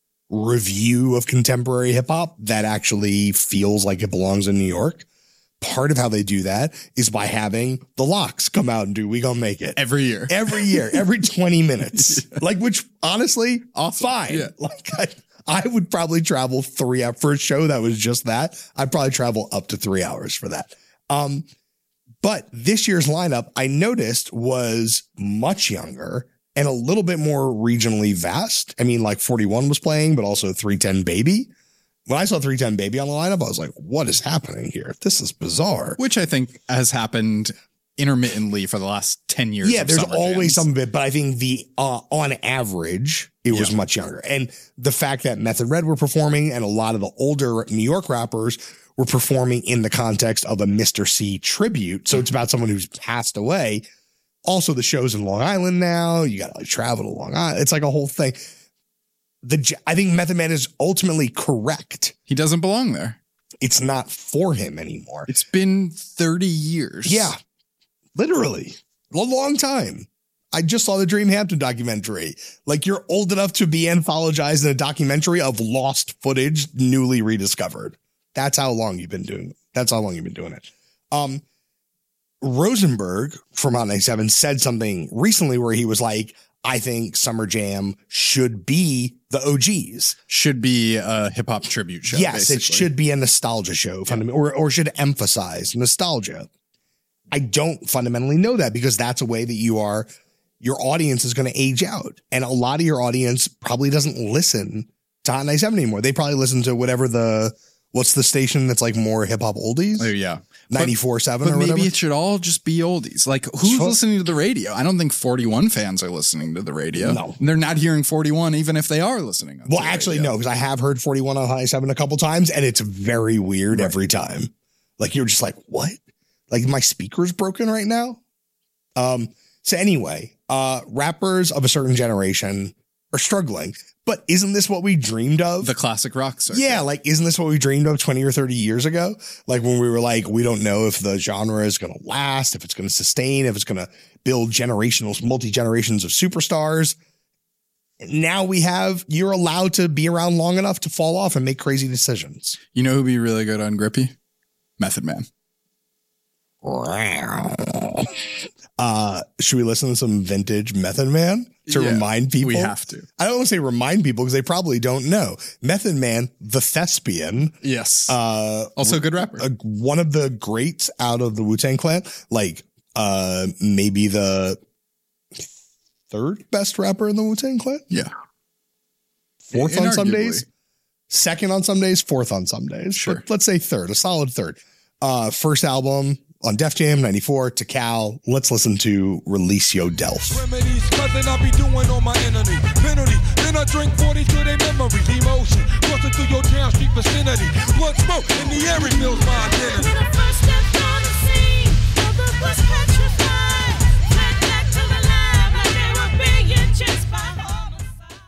review of contemporary hip hop that actually feels like it belongs in New York? Part of how they do that is by having the Locks come out and do We Gonna Make It every year, every year, every twenty minutes. Yeah. Like, which honestly, awesome. Fine. Yeah. Like I, I would probably travel three hours for a show that was just that. I'd probably travel up to three hours for that. Um, But this year's lineup, I noticed, was much younger and a little bit more regionally vast. I mean, like forty-one was playing, but also three ten Baby. When I saw three ten Baby on the lineup, I was like, what is happening here? This is bizarre. Which I think has happened intermittently for the last ten years. Yeah, of there's Summer always Jams. some of it, but I think the uh, on average, it was Yeah. much younger. And the fact that Method Red were performing and a lot of the older New York rappers were performing in the context of a Mister C tribute. So it's about someone who's passed away. Also, the show's in Long Island now. You got to like travel to Long Island. It's like a whole thing. The I think Method Man is ultimately correct. He doesn't belong there. It's not for him anymore. It's been thirty years. Yeah, literally. A long time. I just saw the Dreamhampton documentary. Like, you're old enough to be anthologized in a documentary of lost footage, newly rediscovered. That's how long you've been doing. That's how long you've been doing it. Um, Rosenberg from Hot ninety-seven said something recently where he was like, I think Summer Jam should be the O Gs. Should be a hip hop tribute show. Yes, basically. It should be a nostalgia show, yeah. or, or should emphasize nostalgia. I don't fundamentally know that because that's a way that you are, your audience is going to age out. And a lot of your audience probably doesn't listen to Hot ninety-seven anymore. They probably listen to whatever the, what's the station that's like more hip hop oldies? Oh, yeah. ninety-four seven or maybe whatever. Maybe it should all just be oldies. Like, who's Sure. listening to the radio? I don't think forty-one fans are listening to the radio. No. They're not hearing forty-one, even if they are listening. Well, actually, radio. no, because I have heard forty-one on Hot ninety-seven a couple times, and it's very weird right. every time. Like, you're just like, what? Like, my speaker's broken right now? Um. So anyway, uh, rappers of a certain generation are struggling. But isn't this what we dreamed of? The classic rock circuit. Yeah, like, isn't this what we dreamed of twenty or thirty years ago? Like, when we were like, we don't know if the genre is going to last, if it's going to sustain, if it's going to build generational, multi-generations of superstars. Now we have, you're allowed to be around long enough to fall off and make crazy decisions. You know who'd be really good on Grippy? Method Man. Uh, should we listen to some vintage Method Man to yeah, remind people? We have to. I don't want to say remind people because they probably don't know. Method Man, the thespian. Yes. Uh, also a good rapper. Uh, one of the greats out of the Wu-Tang Clan. Like, uh, maybe the third best rapper in the Wu-Tang Clan. Yeah. Fourth on some days. Second on some days. Fourth on some days. Sure. But let's say third, a solid third. Uh, first album on Def Jam, ninety-four, to Cal. Let's listen to Releasio Delph. Remedies, nothing I be doing on my enemy. Penalty, then I drink forty to their memories. Emotion, crossing through your town street vicinity. Blood smoke in the air reveals my identity. When I first stepped on the scene, brother was petrified. Fled back to the lab like they were being chased by homicide.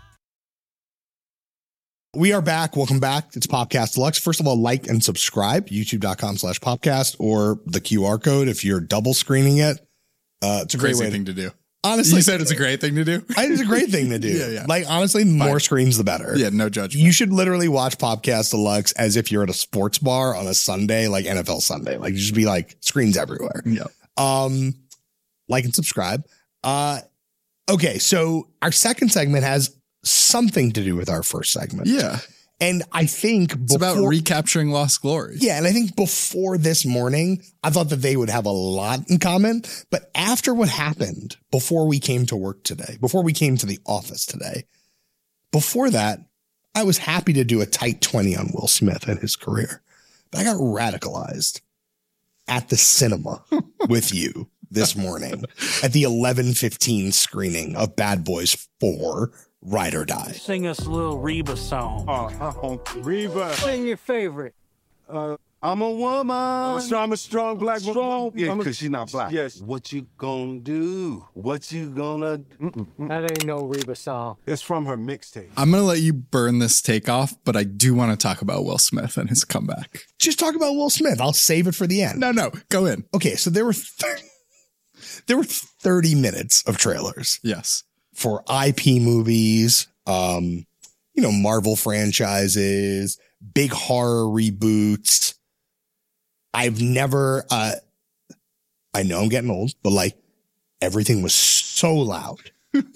We are back. Welcome back. It's Popcast Deluxe. First of all, like and subscribe, youtube.com slash popcast or the Q R code if you're double screening it. Uh, it's a great Crazy way thing to do. Honestly, you said it's a great thing to do. It's a great thing to do. yeah, yeah. Like, honestly, the more screens, the better. Yeah, no judgment. You should literally watch Popcast Deluxe as if you're at a sports bar on a Sunday, like N F L Sunday. Like, you should be like screens everywhere. Yeah. Um, like and subscribe. Uh, okay. So our second segment has something to do with our first segment. Yeah. And I think it's before, about recapturing lost glory. Yeah. And I think before this morning, I thought that they would have a lot in common. But after what happened before we came to work today, before we came to the office today, before that, I was happy to do a tight twenty on Will Smith and his career. But I got radicalized at the cinema with you this morning at the eleven fifteen screening of Bad Boys four. Ride or Die. Sing us a little Reba song. Oh, Reba. Sing your favorite. Uh, I'm a woman. So I'm a strong black woman. Strong. Yeah, because she's not black. Yes. What you gonna do? What you gonna do? That ain't no Reba song. It's from her mixtape. I'm going to let you burn this take off, but I do want to talk about Will Smith and his comeback. Just talk about Will Smith. I'll save it for the end. No, no. Go in. Okay, so there were thirty, there were thirty minutes of trailers. Yes. For I P movies, um, you know, Marvel franchises, big horror reboots. I've never, uh, I know I'm getting old, but like everything was so loud.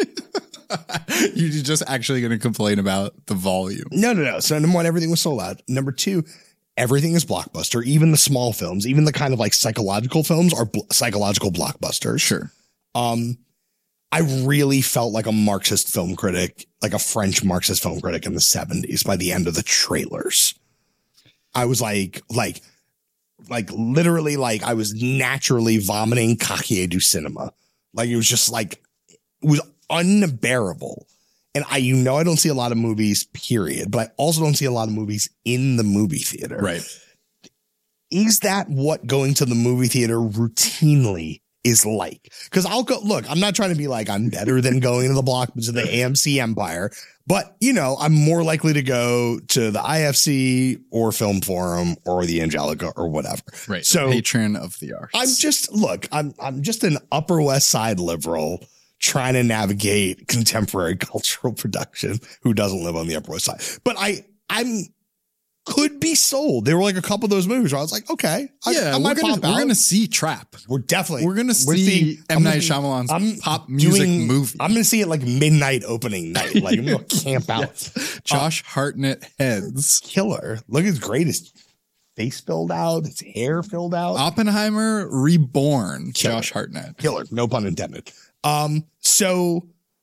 You're just actually going to complain about the volume. No, no, no. So number one, everything was so loud. Number two, everything is blockbuster. Even the small films, even the kind of like psychological films are bl- psychological blockbusters. Sure. Um, I really felt like a Marxist film critic, like a French Marxist film critic in the seventies by the end of the trailers. I was like, like, like literally like I was naturally vomiting cahiers du cinema. Like it was just like, it was unbearable. And I, you know, I don't see a lot of movies, period, but I also don't see a lot of movies in the movie theater. Right. Is that what going to the movie theater routinely is like. Because I'll go, look, I'm not trying to be like, I'm better than going to the Blockbuster, the A M C Empire. But, you know, I'm more likely to go to the I F C or Film Forum or the Angelica or whatever. Right. So patron of the arts. I'm just, look, I'm I'm just an Upper West Side liberal trying to navigate contemporary cultural production who doesn't live on the Upper West Side. But I, I'm could be sold. There were like a couple of those movies where I was like, okay, I, yeah, I might we're gonna, pop out. We're going to see Trap. We're definitely, we're going to we're see seeing, M. I'm Night gonna be- Shyamalan's I'm pop music doing- movie. I'm going to see it like midnight opening night. Like I'm going to camp out. Yes. Josh Hartnett heads. Killer. Look, it's great. His face filled out, his hair filled out. Oppenheimer reborn. Killer. Josh Hartnett. Killer. No pun intended. Um, so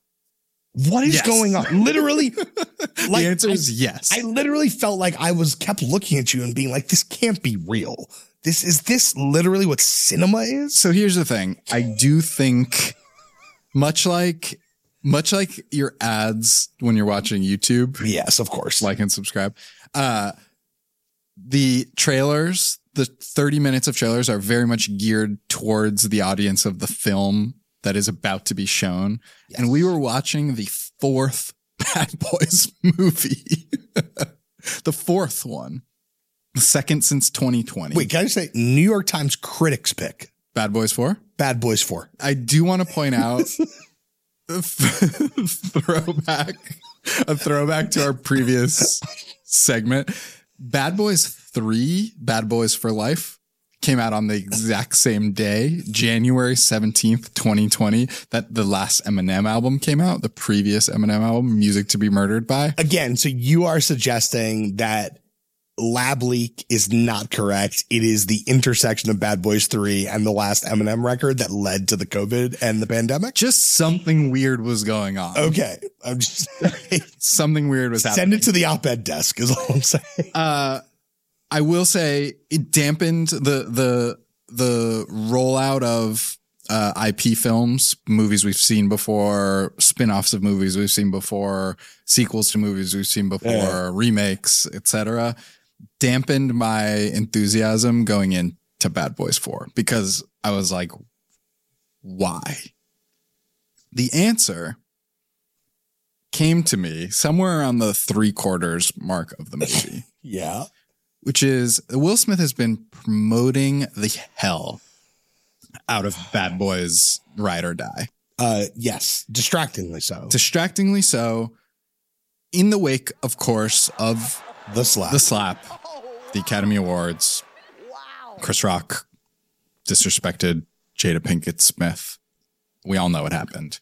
what is Yes. going on? Literally, like, the answer I, is yes. I literally felt like I was kept looking at you and being like, this can't be real. This is this literally what cinema is? So here's the thing. I do think much like much like your ads when you're watching YouTube. Yes, of course. Like and subscribe. Uh, the trailers, the thirty minutes of trailers are very much geared towards the audience of the film that is about to be shown. Yes. And we were watching the fourth Bad Boys movie. The fourth one. The second since twenty twenty. Wait, can I just say New York Times critics pick? Bad Boys four? Bad Boys four. I do want to point out a throwback, a throwback to our previous segment. Bad Boys three, Bad Boys for Life, came out on the exact same day, January seventeenth, twenty twenty, that the last Eminem album came out, the previous Eminem album, Music to Be Murdered By. Again, so you are suggesting that Lab Leak is not correct. It is the intersection of Bad Boys three and the last Eminem record that led to the COVID and the pandemic? Just something weird was going on. Okay. I'm just something weird was happening. Send it to the op-ed desk is all I'm saying. Uh, I will say it dampened the the the rollout of uh, I P films, movies we've seen before, spin-offs of movies we've seen before, sequels to movies we've seen before, yeah. remakes, et cetera. Dampened my enthusiasm going into Bad Boys four because I was like, why? The answer came to me somewhere around the three quarters mark of the movie. Yeah. Which is Will Smith has been promoting the hell out of Bad Boys Ride or Die. Uh, yes, distractingly so. Distractingly so. In the wake, of course, of the slap, the slap, the Academy Awards. Wow. Chris Rock disrespected Jada Pinkett Smith. We all know what happened.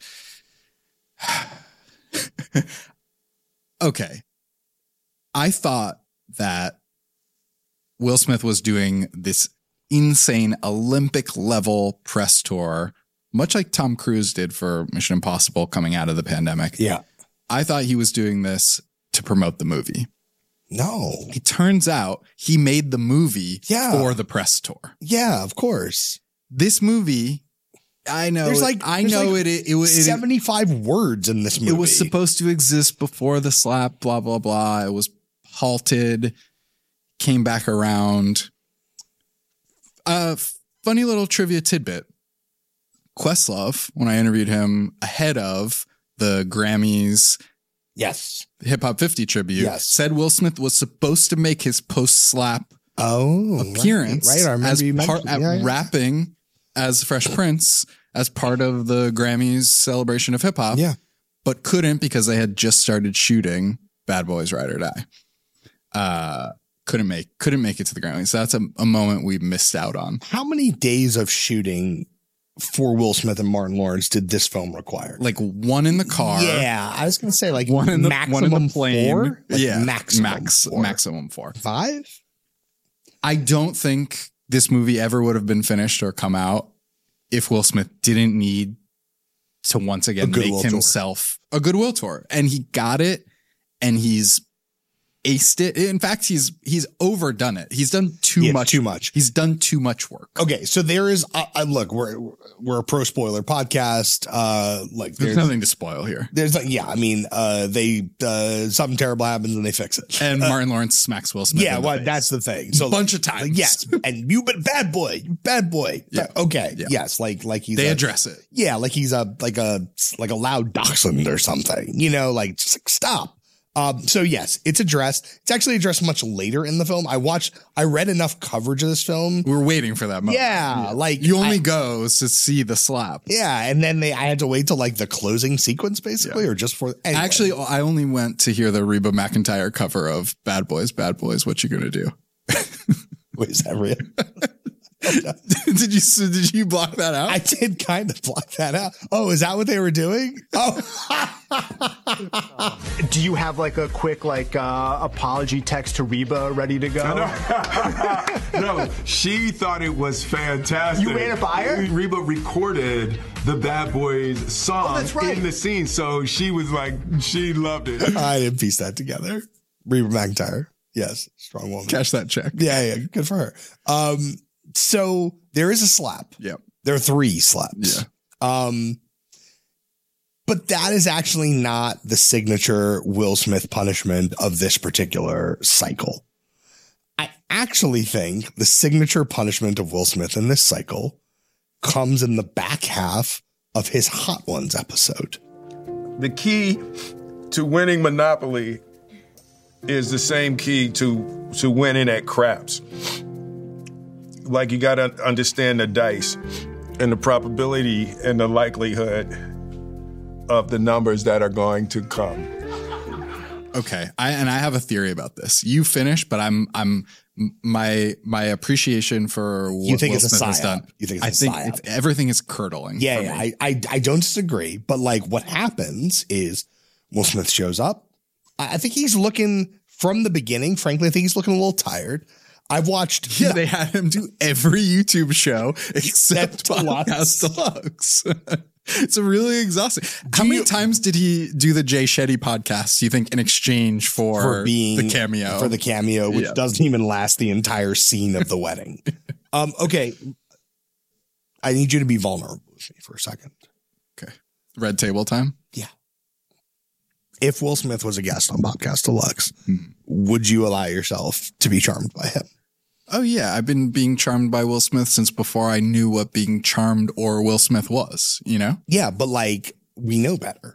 Okay, I thought that Will Smith was doing this insane Olympic level press tour, much like Tom Cruise did for Mission Impossible coming out of the pandemic. Yeah. I thought he was doing this to promote the movie. No. It turns out he made the movie yeah. for the press tour. Yeah, of course. This movie, I know, there's like, I there's know like it, it, it, it seventy-five words in this movie. It was supposed to exist before the slap, blah, blah, blah. It was halted. Came back around. Uh, funny little trivia tidbit. Questlove, when I interviewed him ahead of the Grammys yes, Hip Hop fifty tribute, yes. said Will Smith was supposed to make his post-slap oh, appearance right, right. I remember as you part at yeah, yeah. rapping as Fresh Prince as part of the Grammys celebration of hip hop. Yeah, but couldn't because they had just started shooting Bad Boys Ride or Die. Uh, couldn't make couldn't make it to the Grammys. That's a, a moment we missed out on. How many days of shooting for Will Smith and Martin Lawrence did this film require? Like one in the car. Yeah, I was going to say like one in the maximum one in the plane. Four? Like yeah, maximum max four. maximum four. Five. I don't think this movie ever would have been finished or come out if Will Smith didn't need to once again make himself tour. a goodwill tour, and he got it, and he's aced it. In fact, he's he's overdone it. He's done too Yeah, much. too much. He's done too much work. Okay, so there is. Uh, uh, look, we're we're a pro spoiler podcast. Uh, like There's nothing to spoil here. There's like, yeah, I mean, uh, they uh, something terrible happens and they fix it. And Uh, Martin Lawrence smacks Will Smith. yeah, in the well, face. that's the thing. So bunch of times. like, yes, and you, but bad boy, you bad boy. Yeah. Okay. Yeah. Yes, like like he's They a- address it. Yeah, like he's a like a like a loud dachshund or something. You know, like just like, stop. Um, so yes, it's addressed. It's actually addressed much later in the film. I watched, I read enough coverage of this film. We're waiting for that moment. Yeah, like you only I- go to see the slap. Yeah, and then they I had to wait till like the closing sequence, basically, or just for anyway. Actually, I only went to hear the Reba McEntire cover of "Bad Boys, Bad Boys." What you gonna do? Wait, is that real? did you did you block that out? I did kind of block that out. Oh, is that what they were doing? Oh, Do you have like a quick like uh, apology text to Reba ready to go? No, she thought it was fantastic. You ran it by her? Reba recorded the Bad Boys song Oh, that's right. in the scene, so she was like, she loved it. I didn't piece that together. Reba McEntire, yes, strong woman. Cash that check. Yeah, yeah, good for her. Um, so there is a slap. Yep. There are three slaps. Yeah. Um, but that is actually not the signature Will Smith punishment of this particular cycle. I actually think the signature punishment of Will Smith in this cycle comes in the back half of his Hot Ones episode. The key to winning Monopoly is the same key to, to winning at craps. Like, you got to understand the dice and the probability and the likelihood of the numbers that are going to come. Okay, I and I have a theory about this. You finish, but I'm I'm my my appreciation for what You think Will it's a Smith has psyop. done. You think it's I a think psyop. it's, everything is curdling. Yeah, for yeah me. I, I I don't disagree, but like what happens is Will Smith shows up. I, I think he's looking from the beginning. Frankly, I think he's looking a little tired. I've watched. Yeah, they had him do every YouTube show except Podcast Deluxe. It's really exhausting. How many times did he do the Jay Shetty podcast, do you think, in exchange for, for being the cameo? for the cameo, which Yeah. doesn't even last the entire scene of the wedding. Um, okay, I need you to be vulnerable with me for a second. Okay, red table time. Yeah. If Will Smith was a guest on Podcast Deluxe, Hmm. would you allow yourself to be charmed by him? Oh yeah, I've been being charmed by Will Smith since before I knew what being charmed or Will Smith was, you know? Yeah, but like we know better.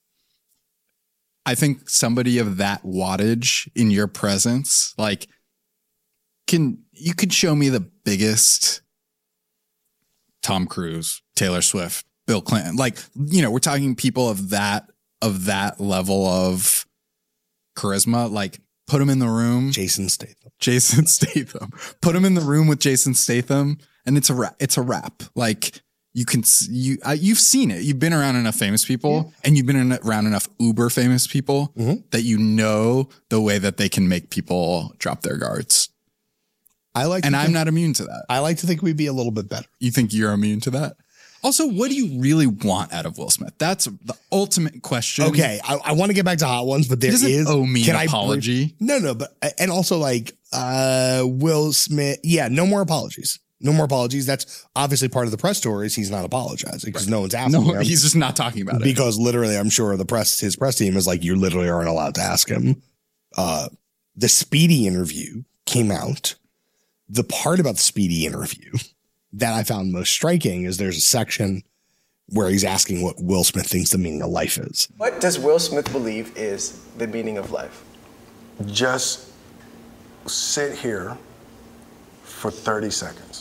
I think somebody of that wattage in your presence, like, can you could show me the biggest Tom Cruise, Taylor Swift, Bill Clinton, like, you know, we're talking people of that of that level of charisma, like put him in the room. Jason Statham. Jason Statham. Put him in the room with Jason Statham, and it's a rap. It's a rap. Like you can you uh, you've seen it. You've been around enough famous people, yeah. and you've been around enough uber famous people mm-hmm. that you know the way that they can make people drop their guards. I like, and to I'm think, not immune to that. I like to think we'd be a little bit better. You think you're immune to that? Also, what do you really want out of Will Smith? That's the ultimate question. Okay, I, I want to get back to Hot Ones, but there he doesn't is owe me can an I apology. Brief, no, no, but and also like uh, Will Smith. Yeah, no more apologies. No more apologies. That's obviously part of the press tour is he's not apologizing because right. no one's asking no, him. He's just not talking about because it. Because literally, I'm sure the press, his press team is like, you literally aren't allowed to ask him. Uh, the Speedy interview came out. The part about the Speedy interview that I found most striking is there's a section where he's asking what Will Smith thinks the meaning of life is. What does Will Smith believe is the meaning of life? Just sit here for thirty seconds.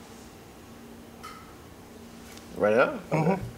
Right now? Mm-hmm. Okay.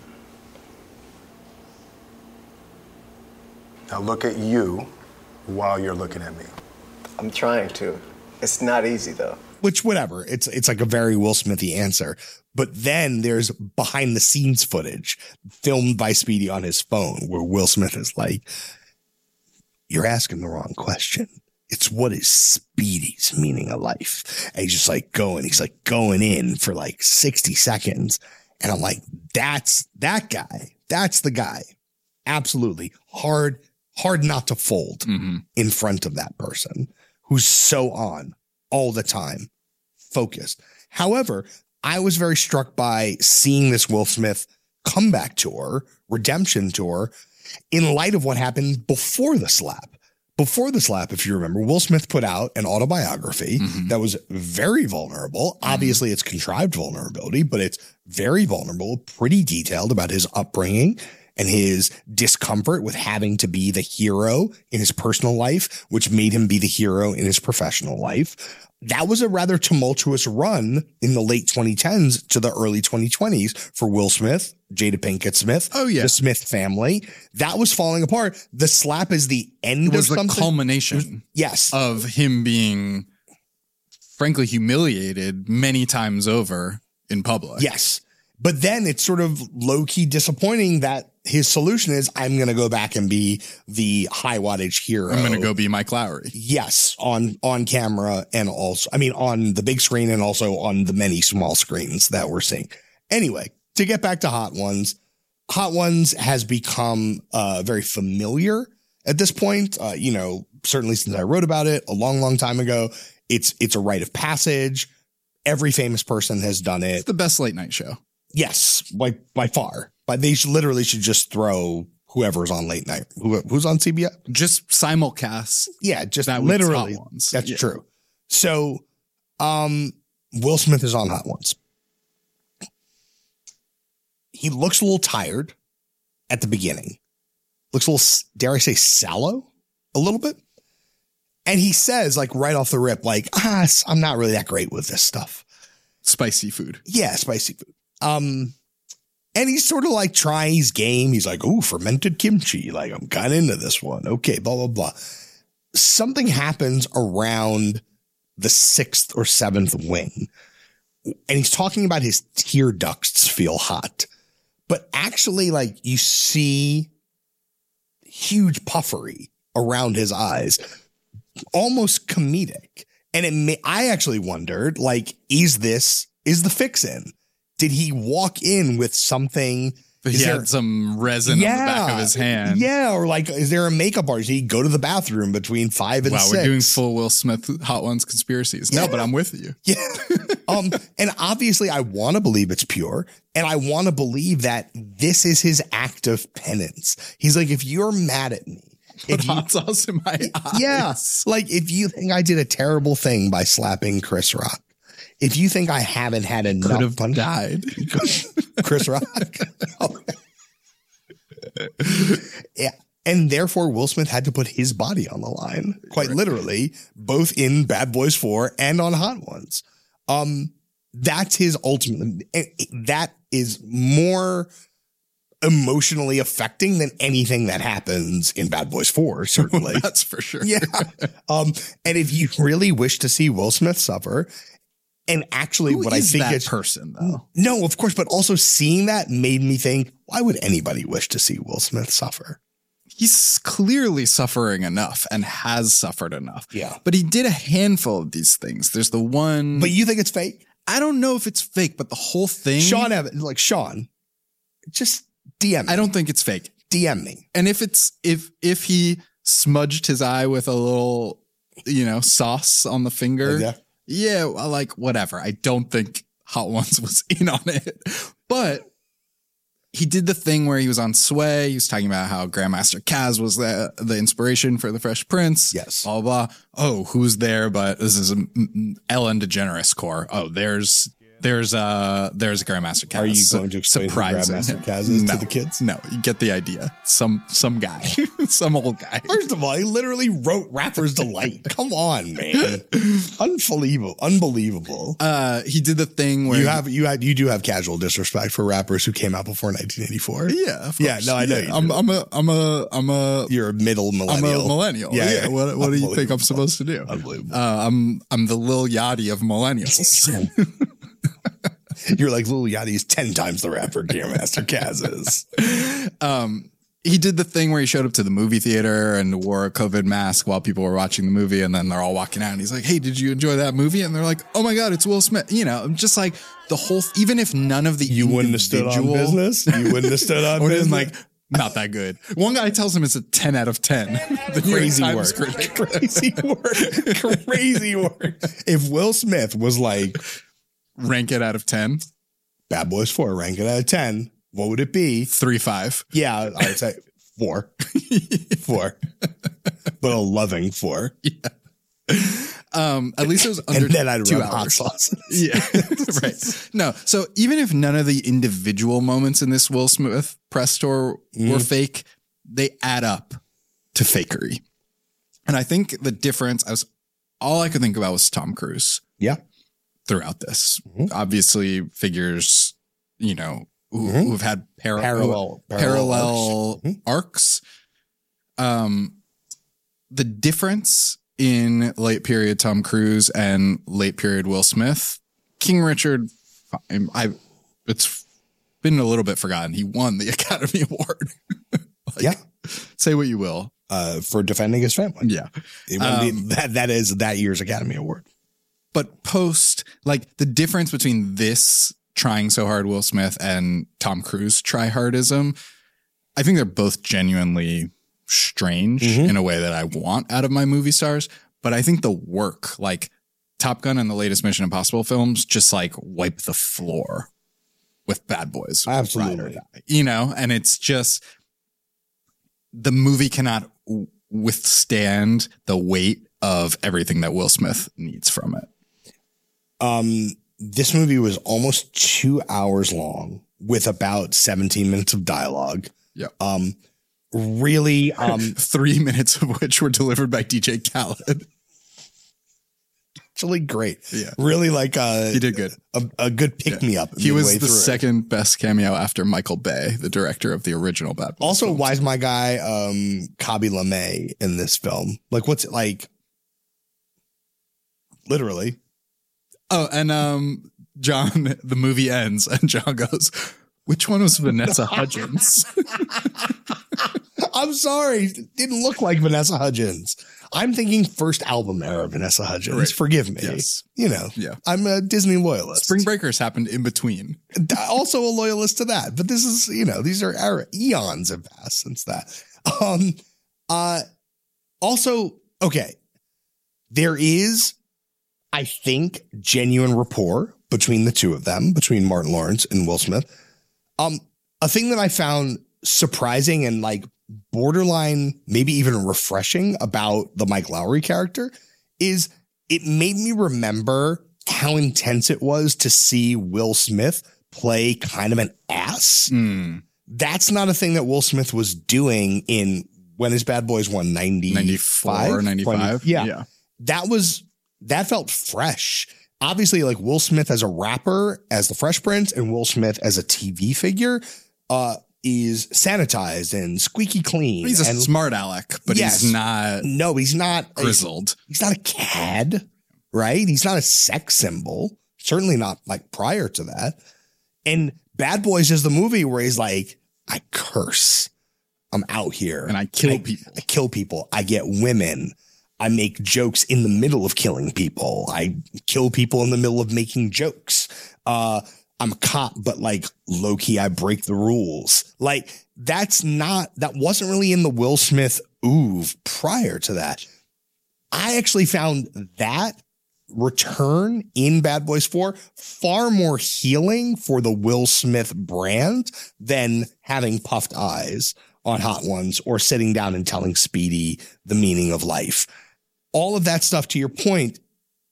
Now look at you while you're looking at me. I'm trying to. It's not easy though. Which, whatever, it's it's like a very Will Smithy answer. But then there's behind the scenes footage filmed by Speedy on his phone where Will Smith is like, you're asking the wrong question. It's what is Speedy's meaning of life? And he's just like going, he's like going in for like sixty seconds. And I'm like, that's that guy. That's the guy. Absolutely. Hard, hard not to fold Mm-hmm. in front of that person who's so on all the time, focused. However, I was very struck by seeing this Will Smith comeback tour, redemption tour, in light of what happened before the slap. Before the slap, if you remember, Will Smith put out an autobiography Mm-hmm. that was very vulnerable. Mm-hmm. Obviously, it's contrived vulnerability, but it's very vulnerable, pretty detailed about his upbringing and his discomfort with having to be the hero in his personal life, which made him be the hero in his professional life. That was a rather tumultuous run in the late twenty tens to the early twenty twenties for Will Smith, Jada Pinkett Smith, oh yeah, the Smith family. That was falling apart. The slap is the end it was of the something. culmination was, yes. of him being frankly humiliated many times over in public. Yes. But then it's sort of low-key disappointing that his solution is, I'm going to go back and be the high wattage hero. I'm going to go be Mike Lowry. Yes, on on camera and also, I mean, on the big screen and also on the many small screens that we're seeing. Anyway, to get back to Hot Ones, Hot Ones has become uh, very familiar at this point. Uh, you know, certainly since I wrote about it a long, long time ago, it's it's a rite of passage. Every famous person has done it. It's the best late night show. Yes, by by far. But they should, literally should just throw whoever's on late night. Who, who's on C B S? Just simulcast. Yeah, just that literally. Hot Ones. That's yeah. true. So, um, Will Smith is on Hot Ones. He looks a little tired at the beginning. Looks a little, dare I say, sallow a little bit. And he says, like, right off the rip, like, ah, I'm not really that great with this stuff. Spicy food. Yeah, spicy food. Um, and he's sort of like trying his game. He's like, ooh, fermented kimchi. Like, I'm kind of into this one. Okay, blah, blah, blah. Something happens around the sixth or seventh wing. And he's talking about his tear ducts feel hot. But actually, like, you see huge puffery around his eyes, almost comedic. And it may, I actually wondered, like, is this, is the fix in? Did he walk in with something? He Is had there, some resin yeah, on the back of his hand. Yeah. Or like, is there a makeup artist? Did he go to the bathroom between five and wow, six? We're doing full Will Smith Hot Ones conspiracies. Yeah. No, but I'm with you. Yeah. um, and obviously I want to believe it's pure. And I want to believe that this is his act of penance. He's like, if you're mad at me, Put hot sauce in my eyes. Yeah. Like, if you think I did a terrible thing by slapping Chris Rock, if you think I haven't had enough could have fun, died. Chris Rock. Yeah. And therefore, Will Smith had to put his body on the line, quite right. literally, both in Bad Boys four and on Hot Ones. Um, that's his ultimate. That is more emotionally affecting than anything that happens in Bad Boys four, certainly. That's for sure. Yeah. Um, and if you really wish to see Will Smith suffer, and actually Who what is I think that is person though. No, of course, but also seeing that made me think, why would anybody wish to see Will Smith suffer? He's clearly suffering enough and has suffered enough. Yeah. But he did a handful of these things. There's the one. But you think it's fake? I don't know if it's fake, but the whole thing. Sean Evans, like Sean, just D M me. I don't think it's fake. D M me. And if it's, if, if he smudged his eye with a little, you know, sauce on the finger. Oh, yeah. Yeah, like whatever. I don't think Hot Ones was in on it, but he did the thing where he was on Sway. He was talking about how Grandmaster Caz was the the inspiration for the Fresh Prince. Yes. Blah, blah, blah. Oh, who's there? But this is a Ellen DeGeneres core. Oh, there's there's uh there's Grandmaster Caz. Are you going to explain who Grandmaster Caz is no, to the kids? No, you get the idea. Some some guy, some old guy. First of all, he literally wrote Rapper's Delight. Come on, man. Unbelievable. Unbelievable. Uh, he did the thing where you have you had you do have casual disrespect for rappers who came out before nineteen eighty-four. Yeah, of yeah. No, I know. Yeah. You I'm, do. I'm a I'm a I'm a you're a middle millennial. I'm a millennial. Yeah. yeah. What what do you think I'm supposed to do? Unbelievable. Uh, I'm I'm the Lil Yachty of millennials. You're like Lil Yachty's ten times the rapper Grandmaster Caz is. Um, he did the thing where he showed up to the movie theater and wore a COVID mask while people were watching the movie, and then they're all walking out, and he's like, "Hey, did you enjoy that movie?" And they're like, "Oh my God, it's Will Smith." You know, just like the whole. Even if none of the you wouldn't have stood on business, you wouldn't have stood on or business. like Not that good. One guy tells him it's a ten out of ten. The New York Crazy Times work. critic. Crazy work. Crazy work. If Will Smith was like, rank it out of ten, Bad Boys four, rank it out of ten, what would it be? Three, five. Yeah, I would say four. Four. But a loving four. Yeah. Um, at least it was under and then I'd two run hot hours. sauce. Yeah, right. No, so even if none of the individual moments in this Will Smith press tour Mm. were fake, they add up to fakery. And I think the difference, I was all I could think about was Tom Cruise. Yeah. Throughout this, Mm-hmm. obviously figures, you know, who, Mhm. who've had par- Parallel- parallel, parallel arcs. arcs. Um, the difference in late period Tom Cruise and late period Will Smith, King Richard, I, I it's been a little bit forgotten. He won the Academy Award. Like, yeah. Say what you will. Uh, for defending his family. Yeah. It won the- Um, that, that is that year's Academy Award. But post, like the difference between this trying so hard Will Smith and Tom Cruise tryhardism, I think they're both genuinely strange Mhm. in a way that I want out of my movie stars. But I think the work, like Top Gun and the latest Mission Impossible films, just like wipe the floor with Bad Boys. Absolutely. Ride or Die, you know, and it's just the movie cannot w- withstand the weight of everything that Will Smith needs from it. Um, this movie was almost two hours long with about seventeen minutes of dialogue. Yeah. Um, really, um, three minutes of which were delivered by D J Khaled. Actually great. Yeah. Really like, uh, He did good. A, a good pick me up. He was midway the through it. second best cameo after Michael Bay, the director of the original Bad Boys. Also, films. why is my guy, um, Kabi LeMay in this film? Like, what's it like? Literally. Oh, and um, John, the movie ends, and John goes, "Which one was Vanessa Hudgens?" I'm sorry. It didn't look like Vanessa Hudgens. I'm thinking first album era Vanessa Hudgens. Right. Forgive me. Yes. You know, Yeah. I'm a Disney loyalist. Spring Breakers happened in between. Also a loyalist to that. But this is, you know, these are era, eons have passed since that. Um, uh, also, okay. There is, I think, genuine rapport between the two of them, between Martin Lawrence and Will Smith. Um, a thing that I found surprising and like borderline, maybe even refreshing about the Mike Lowry character is it made me remember how intense it was to see Will Smith play kind of an ass. Mm. That's not a thing that Will Smith was doing in when his Bad Boys won ninety-five, ninety-four, ninety-five. Yeah. Yeah. That was, that felt fresh. Obviously, like Will Smith as a rapper, as the Fresh Prince, and Will Smith as a T V figure, uh, is sanitized and squeaky clean. He's a and, smart aleck, but Yes. he's not no, he's not grizzled. He's not a cad, right? He's not a sex symbol. Certainly not like prior to that. And Bad Boys is the movie where he's like, I curse. I'm out here. And I kill I, people. I kill people. I get women. I make jokes in the middle of killing people. I kill people in the middle of making jokes. Uh, I'm a cop, but like low key, I break the rules. Like that's not, that wasn't really in the Will Smith oeuvre prior to that. I actually found that return in Bad Boys four far more healing for the Will Smith brand than having puffed eyes on Hot Ones or sitting down and telling Speedy the meaning of life. All of that stuff, to your point,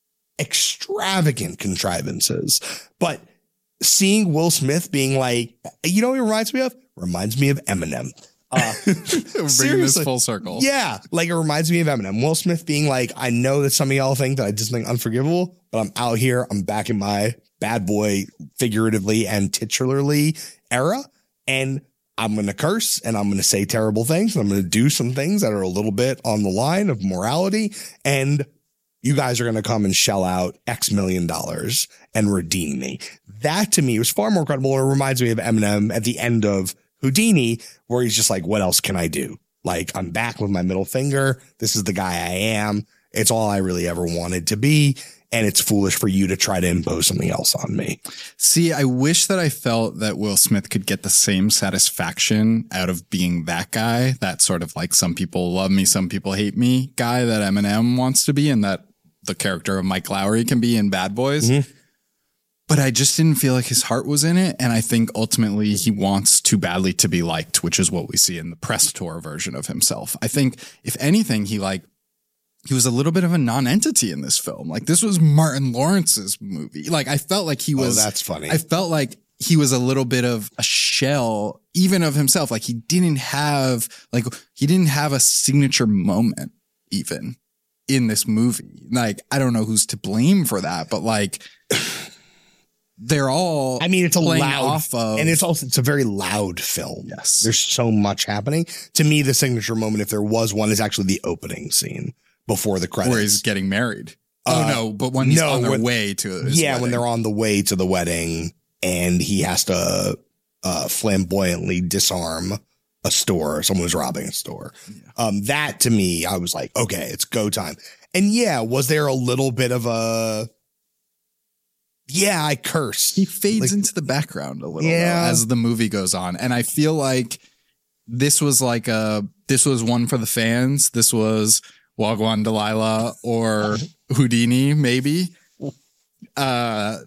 extravagant contrivances. But seeing Will Smith being like, you know what it reminds me of? Reminds me of Eminem. Uh, Bringing seriously. this full circle. Yeah. Like it reminds me of Eminem. Will Smith being like, I know that some of y'all think that I just think unforgivable, but I'm out here. I'm back in my bad boy figuratively and titularly era. And I'm going to curse and I'm going to say terrible things. And I'm going to do some things that are a little bit on the line of morality. And you guys are going to come and shell out X million dollars and redeem me. That to me was far more credible. It reminds me of Eminem at the end of Houdini, where he's just like, what else can I do? Like, I'm back with my middle finger. This is the guy I am. It's all I really ever wanted to be. and it's foolish for you to try to impose something else on me. See, I wish that I felt that Will Smith could get the same satisfaction out of being that guy, that sort of like some people love me, some people hate me guy that Eminem wants to be, and that the character of Mike Lowry can be in Bad Boys. Mm-hmm. But I just didn't feel like his heart was in it. And I think ultimately he wants too badly to be liked, which is what we see in the press tour version of himself. I think if anything, he like, he was a little bit of a non-entity in this film. Like this was Martin Lawrence's movie. Like I felt like he was, oh, that's funny. I felt like he was a little bit of a shell even of himself. Like he didn't have, like he didn't have a signature moment even in this movie. Like, I don't know who's to blame for that, but like they're all, I mean, it's a loud off of, and it's also, it's a very loud film. Yes. There's so much happening. To me, the signature moment, if there was one, is actually the opening scene before the credits. Where he's getting married. Uh, oh no, but when he's no, on their when, way to his Yeah, wedding. When they're on the way to the wedding and he has to uh, flamboyantly disarm a store. Someone was robbing a store. Yeah. Um, that to me, I was like, okay, it's go time. And yeah, was there a little bit of a, yeah, I cursed. He fades like, into the background a little yeah. though, as the movie goes on. And I feel like this was like a, this was one for the fans. This was Wagwan Delilah or Houdini, maybe. Uh,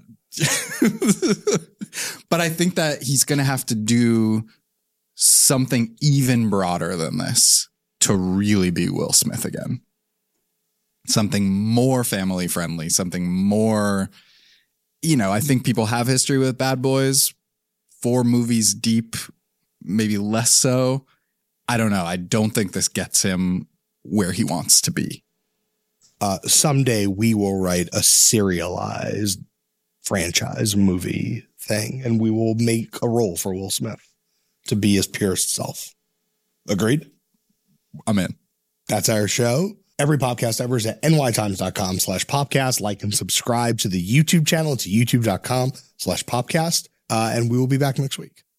but I think that he's going to have to do something even broader than this to really be Will Smith again. Something more family friendly, something more, you know, I think people have history with Bad Boys, four movies deep, maybe less so. I don't know. I don't think this gets him where he wants to be. Uh, someday we will write a serialized franchise movie thing, and we will make a role for Will Smith to be his purest self. Agreed? I'm in. That's our show. Every podcast ever is at nytimes.com slash popcast. Like and subscribe to the YouTube channel. It's youtube.com slash popcast. Uh, and we will be back next week.